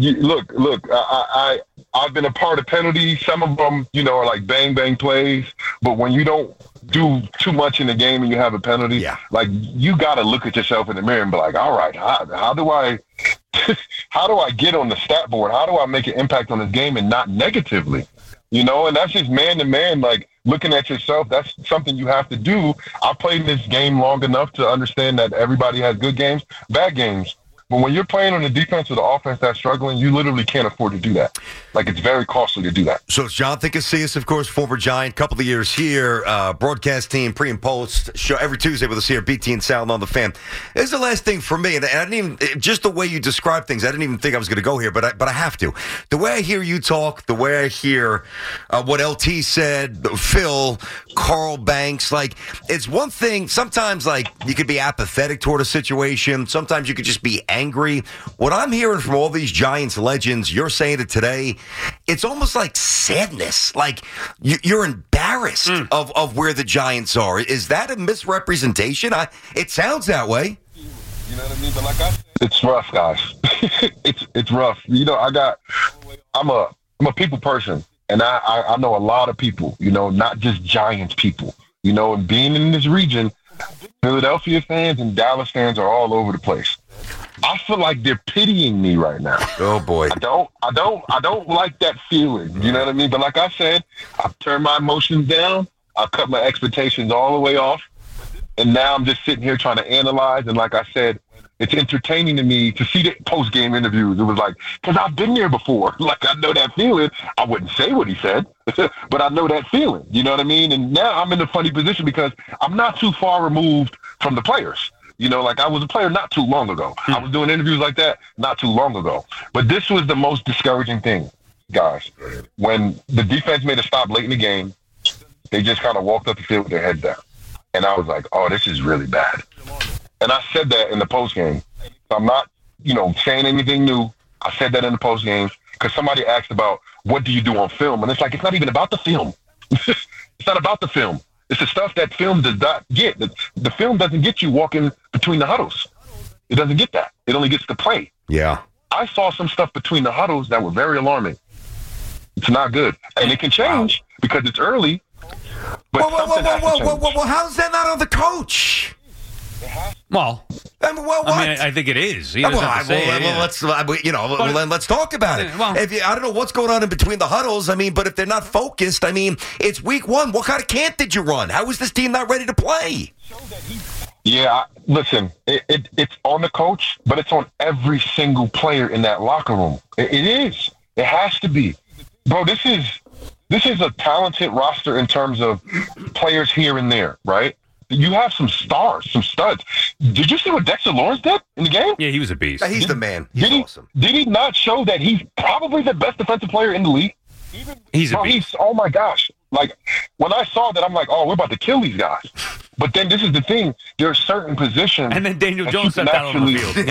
I've been a part of penalties. Some of them, are like bang bang plays. But when you don't do too much in the game and you have a penalty, you got to look at yourself in the mirror and be like, all right, how do I get on the stat board? How do I make an impact on this game and not negatively? And that's just man to man, looking at yourself. That's something you have to do. I played this game long enough to understand that everybody has good games, bad games. But when you're playing on the defense or the offense that's struggling, you literally can't afford to do that. It's very costly to do that. So it's Jonathan Casillas, of course, former Giant, couple of years here, broadcast team, pre and post, show every Tuesday with us here, BT and Sal on the Fan. This is the last thing for me, and I didn't even, just the way you describe things, I didn't even think I was going to go here, but I have to. The way I hear you talk, the way I hear what LT said, Phil, Carl Banks, it's one thing, sometimes, you could be apathetic toward a situation, sometimes you could just be angry. What I'm hearing from all these Giants legends, you're saying it today, it's almost like sadness. You're embarrassed of where the Giants are. Is that a misrepresentation? It sounds that way. You know what I mean? But I said, it's rough, guys. it's rough. I'm a people person, and I know a lot of people. Not just Giants people. And being in this region, Philadelphia fans and Dallas fans are all over the place. I feel like they're pitying me right now. Oh boy. I don't like that feeling. You know what I mean? But like I said, I've turned my emotions down. I've cut my expectations all the way off. And now I'm just sitting here trying to analyze. And like I said, it's entertaining to me to see the post-game interviews. It was because I've been there before. I know that feeling. I wouldn't say what he said, but I know that feeling. You know what I mean? And now I'm in a funny position because I'm not too far removed from the players. I was a player not too long ago. I was doing interviews like that not too long ago. But this was the most discouraging thing, guys. When the defense made a stop late in the game, they just kind of walked up the field with their heads down. And I was like, oh, this is really bad. And I said that in the postgame. I'm not, saying anything new. I said that in the postgame because somebody asked about what do you do on film. And it's it's not even about the film. It's not about the film. It's the stuff that film does not get. The film doesn't get you walking between the huddles. It doesn't get that. It only gets the play. Yeah. I saw some stuff between the huddles that were very alarming. It's not good. And it can change because it's early. But whoa. How's that not on the coach? Well, I think it is. Let's talk about it. I don't know what's going on in between the huddles. But if they're not focused, it's week one. What kind of camp did you run? How is this team not ready to play? Yeah, listen, it's on the coach, but it's on every single player in that locker room. It is. It has to be. Bro, this is a talented roster in terms of players here and there, right? You have some stars, some studs. Did you see what Dexter Lawrence did in the game? Yeah, he was a beast. He's the man. He's awesome. Did he not show that he's probably the best defensive player in the league? He's a beast. Oh, my gosh. When I saw that, I'm like, oh, we're about to kill these guys. But then this is the thing. There are certain positions. And then Daniel Jones stepped out on the field.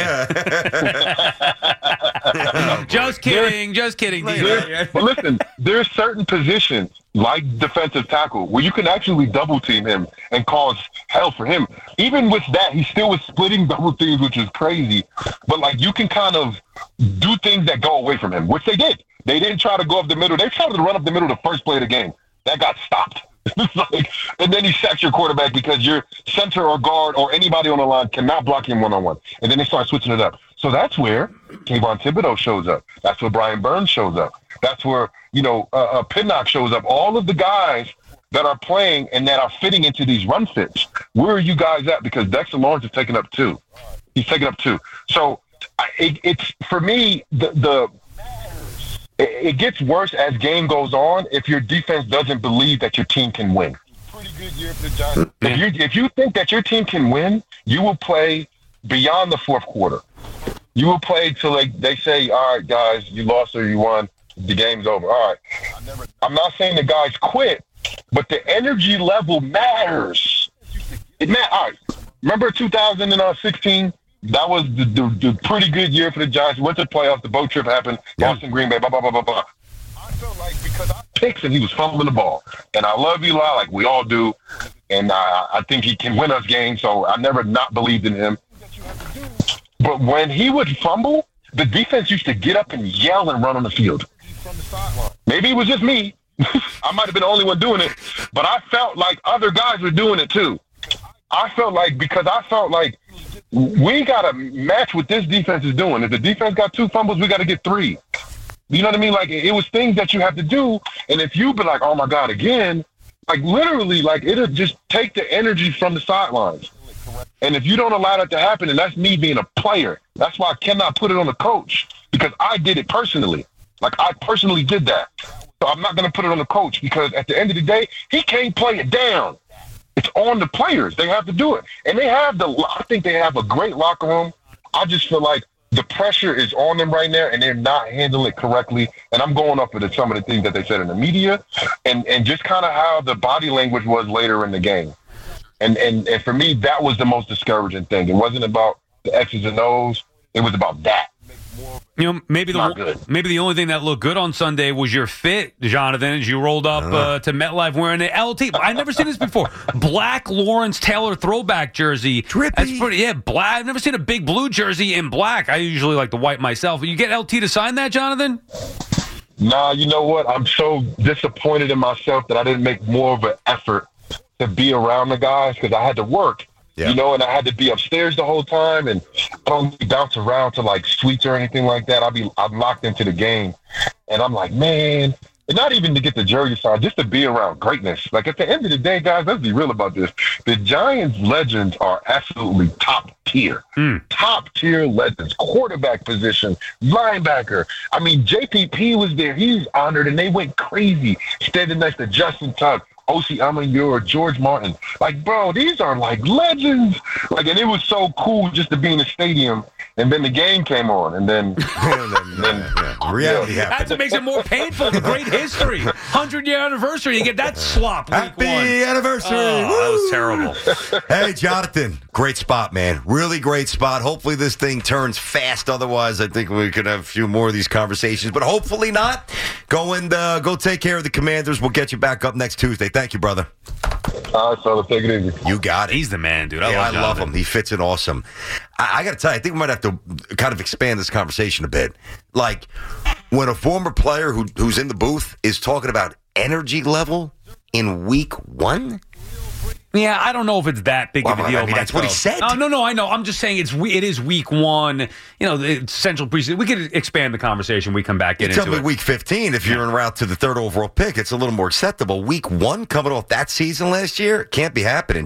Just kidding. But listen, there are certain positions like defensive tackle where you can actually double team him and cause hell for him. Even with that, he still was splitting double teams, which is crazy. But you can kind of do things that go away from him, which they did. They didn't try to go up the middle. They tried to run up the middle the first play of the game. That got stopped. And then he sacks your quarterback because your center or guard or anybody on the line cannot block him one-on-one. And then they start switching it up. So that's where Kayvon Thibodeau shows up. That's where Brian Burns shows up. That's where, Pinnock shows up. All of the guys that are playing and that are fitting into these run fits. Where are you guys at? Because Dexter Lawrence is taking up 2. He's taking up 2. So it's for me, it gets worse as game goes on if your defense doesn't believe that your team can win. Pretty good year for the Giants. If you think that your team can win, you will play beyond the fourth quarter. You will play till they say, all right, guys, you lost or you won. The game's over. All right. I'm not saying the guys quit, but the energy level matters. It matters. All right. Remember 2016? That was the pretty good year for the Giants. Went to the playoffs. The boat trip happened. Boston, Green Bay, blah, blah, blah, blah, blah. I felt like picks and he was fumbling the ball. And I love Eli like we all do. And I think he can win us games, so I never not believed in him. But when he would fumble, the defense used to get up and yell and run on the field. Maybe it was just me. I might have been the only one doing it, but I felt like other guys were doing it too. I felt like we got to match what this defense is doing. If the defense got 2 fumbles, we got to get 3. You know what I mean? Like, it was things that you have to do. And if you be like, oh, my God, again, like literally, like it'll just take the energy from the sidelines. And if you don't allow that to happen, and that's me being a player, that's why I cannot put it on the coach, because I did it personally. Like, I personally did that. So I'm not going to put it on the coach, because at the end of the day, he can't play it down. It's on the players. They have to do it. And I think they have a great locker room. I just feel like the pressure is on them right now, and they're not handling it correctly. And I'm going up with some of the things that they said in the media and just kind of how the body language was later in the game. And for me, that was the most discouraging thing. It wasn't about the X's and O's. It was about that. You know, maybe the only thing that looked good on Sunday was your fit, Jonathan, as you rolled up to MetLife wearing the LT. I've never seen this before. Black Lawrence Taylor throwback jersey. Trippy. That's pretty, black. I've never seen a big blue jersey in black. I usually like the white myself. You get LT to sign that, Jonathan? Nah, you know what? I'm so disappointed in myself that I didn't make more of an effort to be around the guys, because I had to work. Yeah. You know, and I had to be upstairs the whole time, and I don't bounce around to like suites or anything like that. I'm locked into the game, and I'm like, man, and not even to get the jersey signed, just to be around greatness. Like, at the end of the day, guys, let's be real about this. The Giants legends are absolutely top tier. Top tier legends. Quarterback position, linebacker. I mean, JPP was there. He's honored, and they went crazy standing next to Justin Tuck, O.C. Amenyor, George Martin. Like, bro, these are like legends. Like, and it was so cool just to be in the stadium. And then the game came on, and then reality happened. That's what makes it more painful. The great history, 100-year anniversary. You get that slop. Happy anniversary! That was terrible. Hey, Jonathan, great spot, man. Really great spot. Hopefully this thing turns fast. Otherwise, I think we could have a few more of these conversations. But hopefully not. Go take care of the Commanders. We'll get you back up next Tuesday. Thank you, brother. All right, fella, take it easy. You got it. He's the man, dude. I love him. He fits in awesome. I got to tell you, I think we might have to kind of expand this conversation a bit. Like, when a former player who's in the booth is talking about energy level in week 1? Yeah, I don't know if it's that big of a deal. I mean, that's what he said. No, I know. I'm just saying it is week 1. You know, the central preseason. We could expand the conversation. We come back into it. Week 15, if you're en route to the 3rd overall pick, it's a little more acceptable. Week 1, coming off that season last year, can't be happening.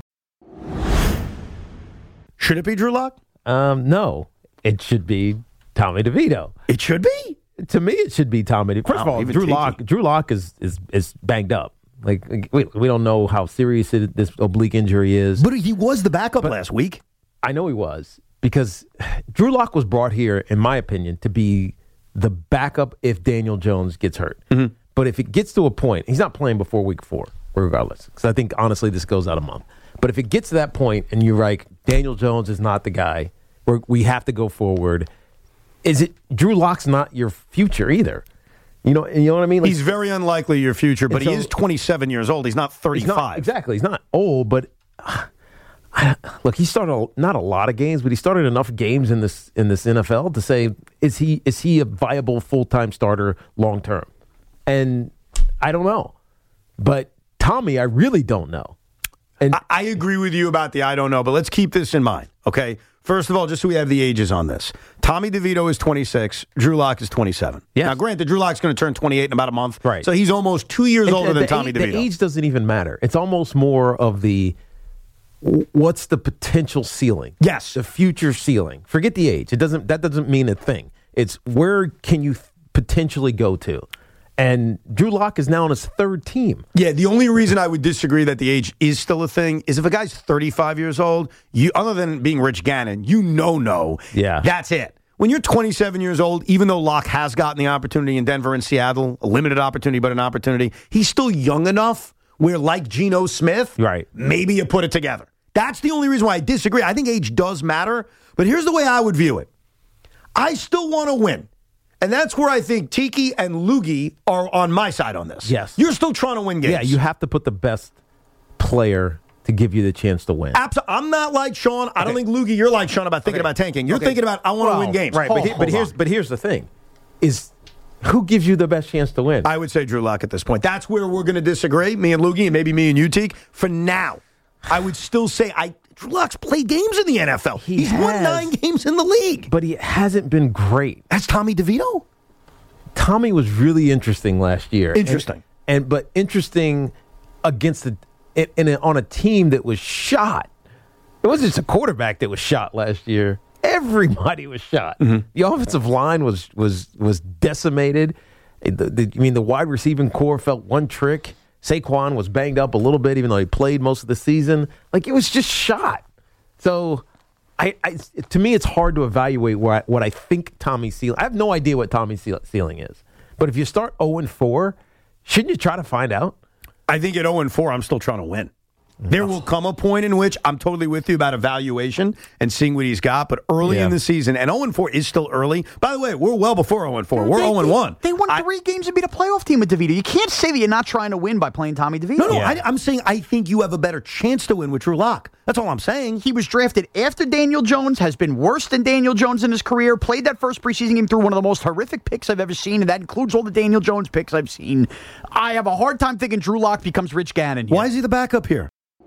Should it be Drew Lock? No, it should be Tommy DeVito. It should be? To me, it should be Tommy DeVito. First of all, Drew Lock is banged up. Like, we don't know how serious this oblique injury is. But he was the backup last week. I know he was, because Drew Lock was brought here, in my opinion, to be the backup if Daniel Jones gets hurt. Mm-hmm. But if it gets to a point, he's not playing before week 4, regardless. Because I think, honestly, this goes out a month. But if it gets to that point and you're like, Daniel Jones is not the guy, we have to go forward, Drew Lock's not your future either. You know what I mean? Like, he's very unlikely your future, but he is 27 years old. He's not 35. Exactly. He's not old, but look, he started not a lot of games, but he started enough games in this NFL to say, is he a viable full-time starter long term? And I don't know. But Tommy, I really don't know. And I agree with you about the I don't know, but let's keep this in mind, okay? First of all, just so we have the ages on this. Tommy DeVito is 26. Drew Lock is 27. Yes. Now, granted, Drew Lock's going to turn 28 in about a month. Right. So he's almost 2 years older than Tommy DeVito. The age doesn't even matter. It's almost more of what's the potential ceiling? Yes. The future ceiling. Forget the age. That doesn't mean a thing. It's where can you potentially go to? And Drew Lock is now on his 3rd team. Yeah, the only reason I would disagree that the age is still a thing is if a guy's 35 years old, other than being Rich Gannon, that's it. When you're 27 years old, even though Lock has gotten the opportunity in Denver and Seattle, a limited opportunity, but an opportunity, he's still young enough where, like Geno Smith, right, maybe you put it together. That's the only reason why I disagree. I think age does matter, but here's the way I would view it. I still want to win. And that's where I think Tiki and Loogie are on my side on this. Yes. You're still trying to win games. Yeah, you have to put the best player to give you the chance to win. Absolutely. I'm not like Sean. I don't think, Loogie, you're like Sean about thinking about tanking. You're thinking about, I want to win games. Right, but here's the thing, is who gives you the best chance to win? I would say Drew Lock at this point. That's where we're going to disagree, me and Loogie, and maybe me and you, Teak. For now, I would still say Drew Lock's played games in the NFL. He's won 9 games in the league. But he hasn't been great. That's Tommy DeVito? Tommy was really interesting last year. Interesting. But interesting against on a team that was shot. It wasn't just a quarterback that was shot last year. Everybody was shot. Mm-hmm. The offensive line was decimated. The wide receiving core felt one trick. Saquon was banged up a little bit, even though he played most of the season. Like, it was just shot. So, to me, it's hard to evaluate what I think Tommy's ceiling. I have no idea what Tommy's ceiling is. But if you start 0-4, shouldn't you try to find out? I think at 0-4, I'm still trying to win. There will come a point in which I'm totally with you about evaluation and seeing what he's got, but early in the season, and 0-4 is still early. By the way, we're well before 0-4. We're 0-1. They won 3 games to beat a playoff team with DeVito. You can't say that you're not trying to win by playing Tommy DeVito. No, I'm saying I think you have a better chance to win with Drew Lock. That's all I'm saying. He was drafted after Daniel Jones, has been worse than Daniel Jones in his career, played that first preseason game through one of the most horrific picks I've ever seen, and that includes all the Daniel Jones picks I've seen. I have a hard time thinking Drew Lock becomes Rich Gannon here. Why is he the backup here?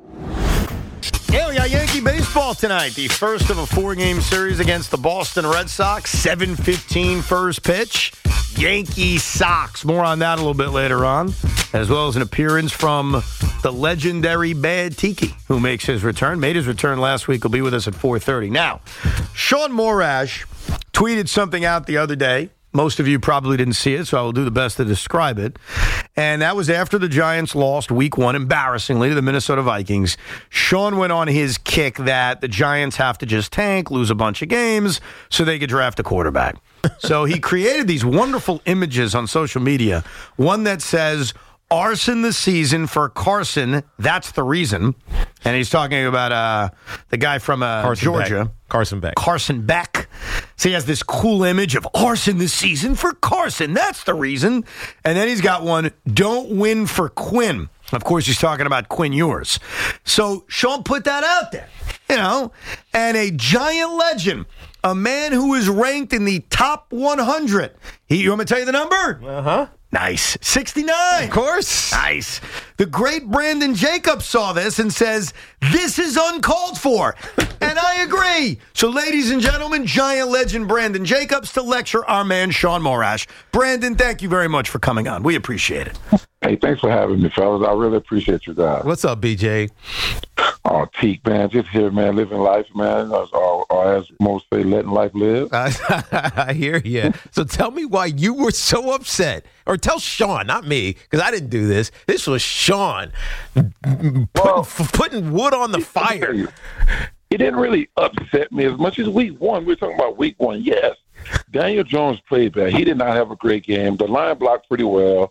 Yeah, we got Yankee baseball tonight. The first of a 4-game series against the Boston Red Sox. 7:15 first pitch. Yankee Sox. More on that a little bit later on. As well as an appearance from the legendary Bad Tiki, who made his return last week. Will be with us at 4:30. Now, Sean Morash tweeted something out the other day. Most of you probably didn't see it, so I will do the best to describe it. And that was after the Giants lost week 1, embarrassingly, to the Minnesota Vikings. Sean went on his kick that the Giants have to just tank, lose a bunch of games, so they could draft a quarterback. So he created these wonderful images on social media. One that says, "Arson the season for Carson. That's the reason." And he's talking about the guy from Georgia. Carson Beck. Carson Beck. So he has this cool image of arson this season for Carson. That's the reason. And then he's got one, "Don't win for Quinn." Of course, he's talking about Quinn Ewers. So Sean put that out there, and a Giant legend, a man who is ranked in the top 100. You want me to tell you the number? Uh-huh. Nice. 69. Of course. Nice. The great Brandon Jacobs saw this and says, "This is uncalled for." And I agree. So, ladies and gentlemen, Giant legend Brandon Jacobs to lecture our man Sean Morash. Brandon, thank you very much for coming on. We appreciate it. Hey, thanks for having me, fellas. I really appreciate you guys. What's up, BJ? Oh, Teak, man. Just here, man, living life, man. Or as most say, letting life live. I hear you. So tell me why you were so upset. Or tell Sean, not me, because I didn't do this. This was Sean putting wood on the fire. It didn't really upset me as much as week 1. We're talking about week 1, yes. Daniel Jones played bad. He did not have a great game. The line blocked pretty well.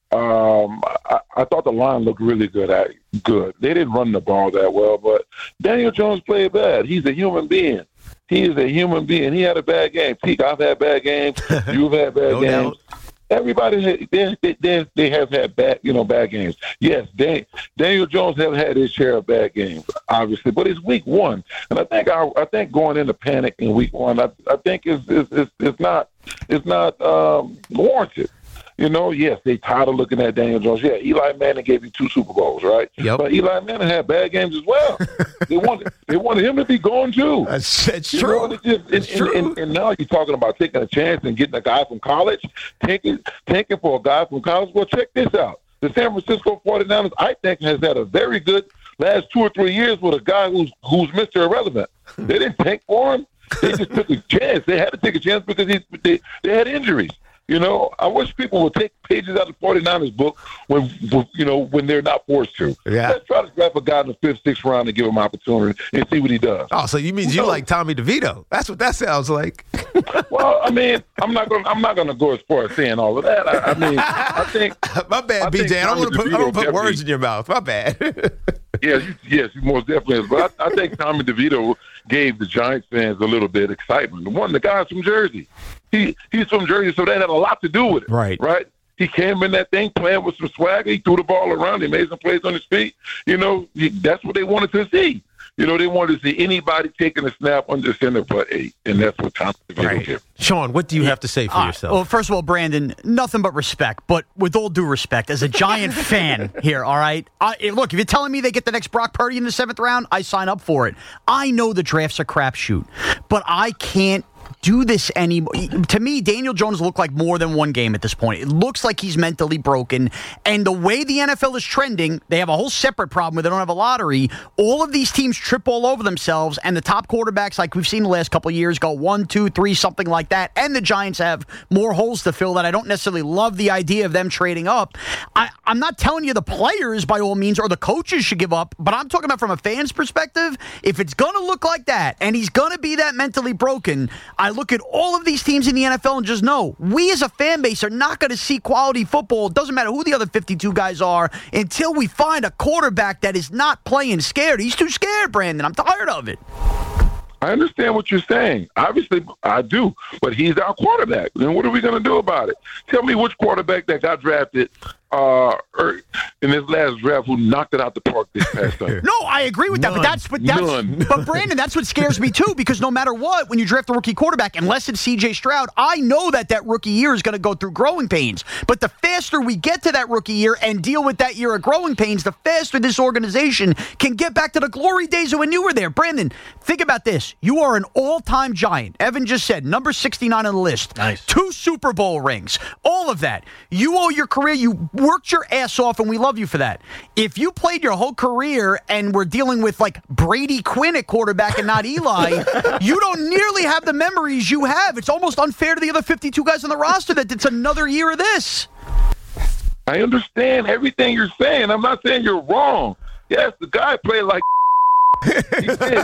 I thought the line looked really good. They didn't run the ball that well, but Daniel Jones played bad. He's a human being. He is a human being. He had a bad game. Pete, I've had bad games. You've had bad games. Doubt. Everybody, they have had bad games. Yes, Daniel Jones has had his share of bad games, obviously, but it's week 1, and I think going into panic in week 1, I think it's not warranted. Yes, they tired of looking at Daniel Jones. Yeah, Eli Manning gave you 2 Super Bowls, right? Yep. But Eli Manning had bad games as well. They wanted him to be gone too. It's true. And now you're talking about taking a chance and getting a guy from college, tanking for a guy from college. Well, check this out. The San Francisco 49ers, I think, has had a very good last 2 or 3 years with a guy who's Mr. Irrelevant. They didn't tank for him. They just took a chance. They had to take a chance because they had injuries. I wish people would take pages out of the 49ers book when they're not forced to. Yeah. Let's try to grab a guy in the 5th, 6th round and give him an opportunity and see what he does. Oh, so you mean you like Tommy DeVito? That's what that sounds like. Well, I mean, I'm not gonna go as far as saying all of that. I think my bad, BJ. I don't want to put words in your mouth. My bad. Yes, you most definitely is. But I think Tommy DeVito gave the Giants fans a little bit of excitement. One of the guys from Jersey. he's from Jersey, so that had a lot to do with it. Right. He came in that thing playing with some swagger. He threw the ball around. He made some plays on his feet. That's what they wanted to see. They wanted to see anybody taking a snap under center for 8, and that's what Tom DeVito did. Sean, what do you have to say for yourself? Well, first of all, Brandon, nothing but respect. But with all due respect, as a Giant fan here, all right? Look, if you're telling me they get the next Brock Purdy in the 7th round, I sign up for it. I know the draft's a crapshoot, but I can't do this anymore. To me, Daniel Jones looked like more than one game at this point. It looks like he's mentally broken. And the way the NFL is trending, they have a whole separate problem where they don't have a lottery. All of these teams trip all over themselves, and the top quarterbacks, like we've seen the last couple of years, go 1, 2, 3, something like that. And the Giants have more holes to fill that I don't necessarily love the idea of them trading up. I'm not telling you the players, by all means, or the coaches should give up, but I'm talking about from a fan's perspective. If it's going to look like that, and he's going to be that mentally broken, I look at all of these teams in the NFL and just know we as a fan base are not going to see quality football. It doesn't matter who the other 52 guys are until we find a quarterback that is not playing scared. He's too scared, Brandon. I'm tired of it. I understand what you're saying. Obviously, I do. But he's our quarterback. Then what are we going to do about it? Tell me which quarterback that got drafted in this last draft who knocked it out the park this past time. No, I agree with that. But Brandon, that's what scares me too, because no matter what, when you draft a rookie quarterback, unless it's C.J. Stroud, I know that rookie year is going to go through growing pains. But the faster we get to that rookie year and deal with that year of growing pains, the faster this organization can get back to the glory days of when you were there. Brandon, think about this. You are an all-time Giant. Evan just said, number 69 on the list. Nice. 2 Super Bowl rings. All of that. You owe your career. You worked your ass off, and we love you for that. If you played your whole career and were dealing with, like, Brady Quinn at quarterback and not Eli, you don't nearly have the memories you have. It's almost unfair to the other 52 guys on the roster that it's another year of this. I understand everything you're saying. I'm not saying you're wrong. Yes, the guy played like he did.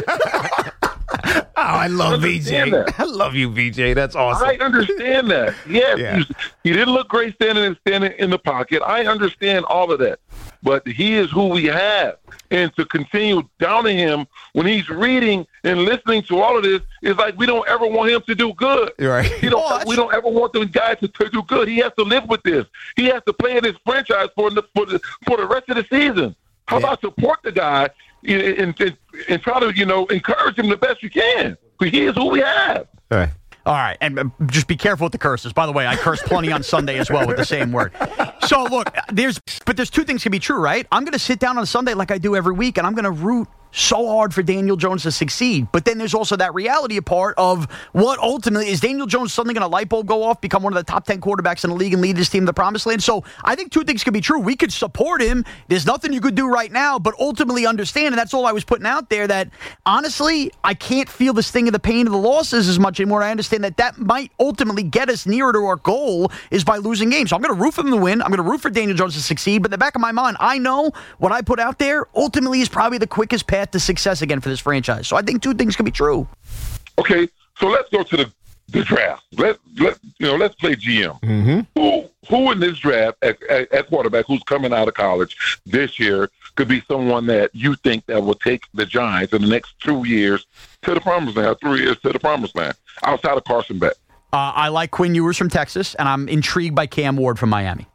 I love VJ. I love you, VJ. That's awesome. I understand that. Yeah. He didn't look great standing in the pocket. I understand all of that. But he is who we have. And to continue downing him when he's reading and listening to all of this is like we don't ever want him to do good. Right. We don't ever want the guy to do good. He has to live with this. He has to play in this franchise for the rest of the season. How about support the guy and try to, encourage him the best you can? Because he is who we have. All right, and just be careful with the curses. By the way, I curse plenty on Sunday as well with the same word. So, look, there's 2 things can be true, right? I'm going to sit down on Sunday like I do every week, and I'm going to root so hard for Daniel Jones to succeed. But then there's also that reality part of what ultimately is Daniel Jones suddenly going to light bulb go off, become one of the top 10 quarterbacks in the league and lead his team to the promised land. So I think 2 things could be true. We could support him. There's nothing you could do right now, but ultimately understand, and that's all I was putting out there, that honestly, I can't feel the sting of the pain of the losses as much anymore. I understand that might ultimately get us nearer to our goal is by losing games. So I'm going to root for them to win. I'm going to root for Daniel Jones to succeed. But in the back of my mind, I know what I put out there ultimately is probably the quickest path to success again for this franchise. So I think 2 things can be true. Okay, so let's go to the draft. Let's play GM. Mm-hmm. Who in this draft at quarterback who's coming out of college this year could be someone that you think that will take the Giants in the next 2 years to the promised land, 3 years to the promised land, outside of Carson Beck? I like Quinn Ewers from Texas, and I'm intrigued by Cam Ward from Miami.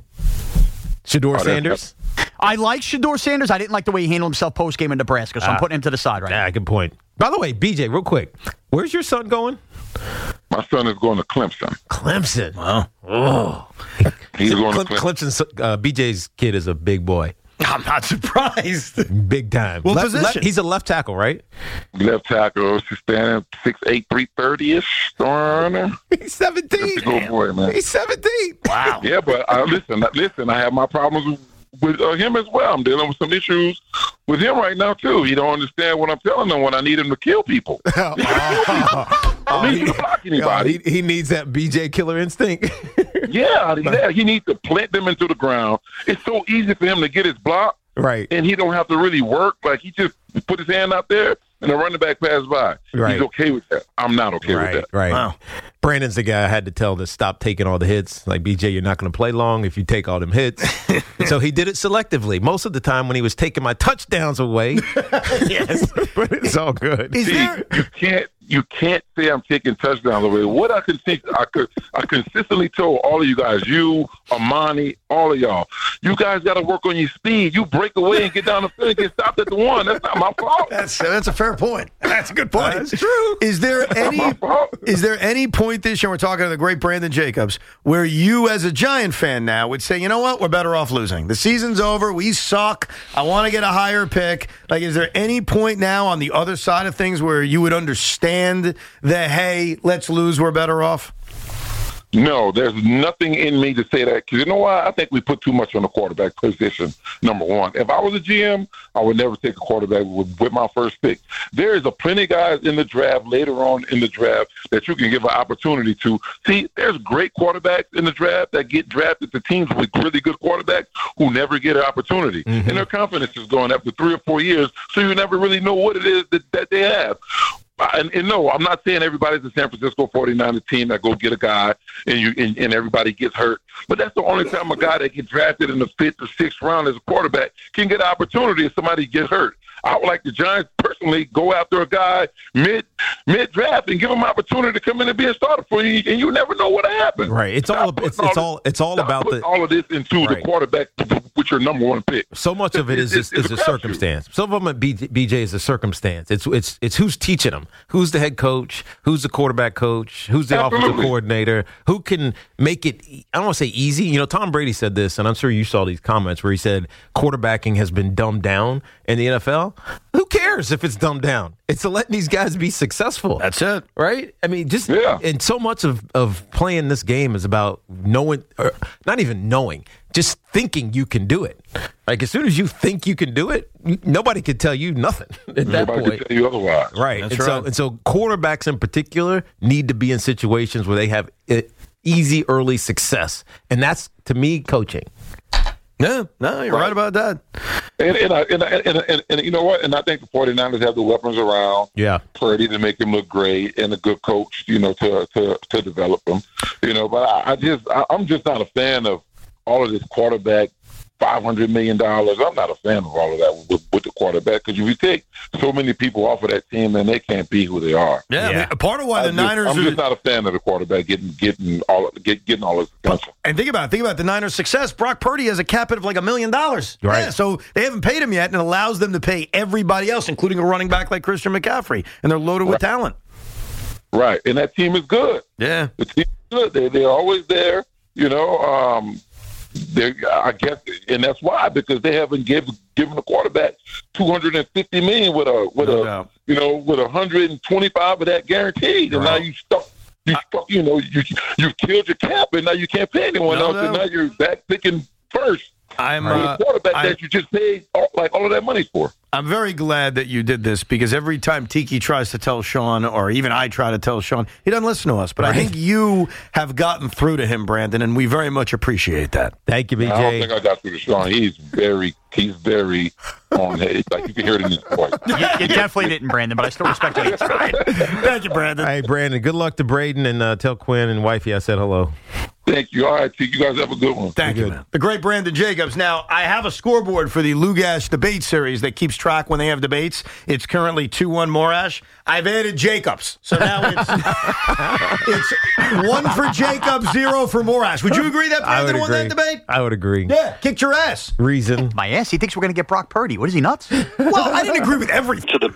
Shedeur Sanders? I like Shedeur Sanders. I didn't like the way he handled himself post-game in Nebraska, so I'm putting him to the side right now. Good point. By the way, BJ, real quick, where's your son going? My son is going to Clemson. Clemson? Wow. Oh. He's going to Clemson. BJ's kid is a big boy. I'm not surprised. Big time. What position? He's a left tackle, right? Left tackle. He's standing 6'8", 330-ish. He's 17. That's a good boy, man. He's 17. Wow. Yeah, but listen, I have my problems with him as well. I'm dealing with some issues with him right now, too. He don't understand what I'm telling him when I need him to kill people. I need to block anybody. He needs that BJ killer instinct. Yeah, he needs to plant them into the ground. It's so easy for him to get his block. Right. And he don't have to really work. Like, he just put his hand out there, and the running back passed by. Right. He's okay with that. I'm not okay with that. Right. Wow. Brandon's the guy I had to tell to stop taking all the hits. Like, BJ, you're not going to play long if you take all them hits. So he did it selectively. Most of the time when he was taking my touchdowns away. Yes. But it's all good. You you can't say I'm taking touchdowns away. What I consistently told all of you guys, you, Amani, all of y'all, you guys got to work on your speed. You break away and get down the field and get stopped at the one. That's not my fault. That's a fair point. That's a good point. That's true. Is there any point this year, we're talking to the great Brandon Jacobs, where you as a Giant fan now would say, you know what, we're better off losing. The season's over. We suck. I want to get a higher pick. Like, is there any point now on the other side of things where you would understand that, hey, let's lose, we're better off? No, there's nothing in me to say that, because you know why? I think we put too much on the quarterback position, number one. If I was a GM, I would never take a quarterback with my first pick. There is a plenty of guys in the draft, later on in the draft, that you can give an opportunity to. See, there's great quarterbacks in the draft that get drafted to teams with really good quarterbacks who never get an opportunity. Mm-hmm. And their confidence is going after 3 or 4 years, so you never really know what it is that they have. And no, I'm not saying everybody's the San Francisco 49ers team that go get a guy and everybody gets hurt. But that's the only time a guy that gets drafted in the 5th or 6th round as a quarterback can get an opportunity if somebody gets hurt. I would like the Giants personally go after a guy mid-draft and give him an opportunity to come in and be a starter for you, and you never know what'll happen. Right. It's all about all of this into the quarterback with your number one pick. So much of it is a circumstance. Some of them at BJ is a circumstance. It's who's teaching them, who's the head coach, who's the quarterback coach, who's the offensive coordinator, who can make it. I don't want to say easy. You know, Tom Brady said this, and I'm sure you saw these comments where he said quarterbacking has been dumbed down in the NFL. Who cares if it's dumbed down? It's letting these guys be successful. That's it. Right? I mean, and so much of playing this game is about knowing, or not even knowing, just thinking you can do it. Like, as soon as you think you can do it, nobody can tell you nothing at that point. Nobody can tell you otherwise. Right. And so quarterbacks in particular need to be in situations where they have easy early success. And that's, to me, coaching. No, you're right about that. And you know what? And I think the 49ers have the weapons around Purdy to make him look great, and a good coach, you know, to develop him. You know, but I'm just not a fan of all of this quarterback $500 million. I'm not a fan of all of that with the quarterback, because if you take so many people off of that team, then they can't be who they are. Yeah. I mean, part of why the Niners. I'm just not a fan of the quarterback getting all his attention. And think about the Niners' success. Brock Purdy has a cap hit of like $1 million. Right. Yeah, so they haven't paid him yet, and it allows them to pay everybody else, including a running back like Christian McCaffrey, and they're loaded with talent. Right, and that team is good. Yeah, the team is good. They're always there. You know. I guess, and that's why, because they haven't given the quarterback $250 million with a 125 of that guaranteed, and now you've killed your cap, and now you can't pay anyone else, and now you're back picking first. I'm a quarterback that you just paid all of that money for. I'm very glad that you did this, because every time Tiki tries to tell Sean, or even I try to tell Sean, he doesn't listen to us. But I think you have gotten through to him, Brandon, and we very much appreciate that. Thank you, BJ. I don't think I got through to Sean. He's very on it. Like, you can hear it in his voice. You definitely didn't, Brandon, but I still respect what you tried. Thank you, Brandon. Hey, Brandon, good luck to Braden, and tell Quinn and wifey I said hello. Thank you. All right, you guys have a good one. Thank you, man. The great Brandon Jacobs. Now, I have a scoreboard for the Lugash debate series that keeps track when they have debates. It's currently 2-1 Morash. I've added Jacobs. So now it's 1 for Jacobs, 0 for Morash. Would you agree that Brandon won that debate? I would agree. Yeah, kicked your ass. Reason. My ass? He thinks we're going to get Brock Purdy. What is he, nuts? Well, I didn't agree with everything. To the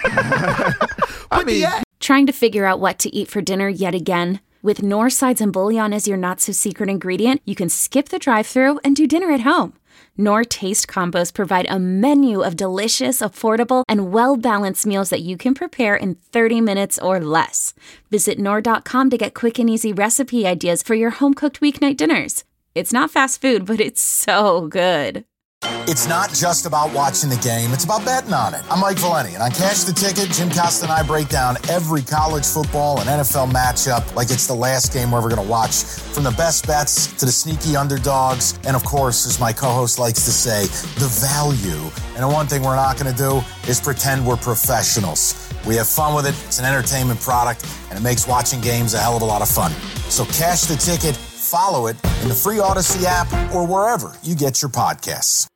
business. Trying to figure out what to eat for dinner yet again? With Knorr Sides and Bouillon as your not-so-secret ingredient, you can skip the drive-thru and do dinner at home. Knorr Taste Combos provide a menu of delicious, affordable, and well-balanced meals that you can prepare in 30 minutes or less. Visit Knorr.com to get quick and easy recipe ideas for your home-cooked weeknight dinners. It's not fast food, but it's so good. It's not just about watching the game, it's about betting on it. I'm Mike Valeni, and on Cash the Ticket, Jim Costa and I break down every college football and NFL matchup like it's the last game we're ever going to watch. From the best bets to the sneaky underdogs, and of course, as my co-host likes to say, the value. And the one thing we're not going to do is pretend we're professionals. We have fun with it, it's an entertainment product, and it makes watching games a hell of a lot of fun. So Cash the Ticket, follow it in the free Odyssey app or wherever you get your podcasts.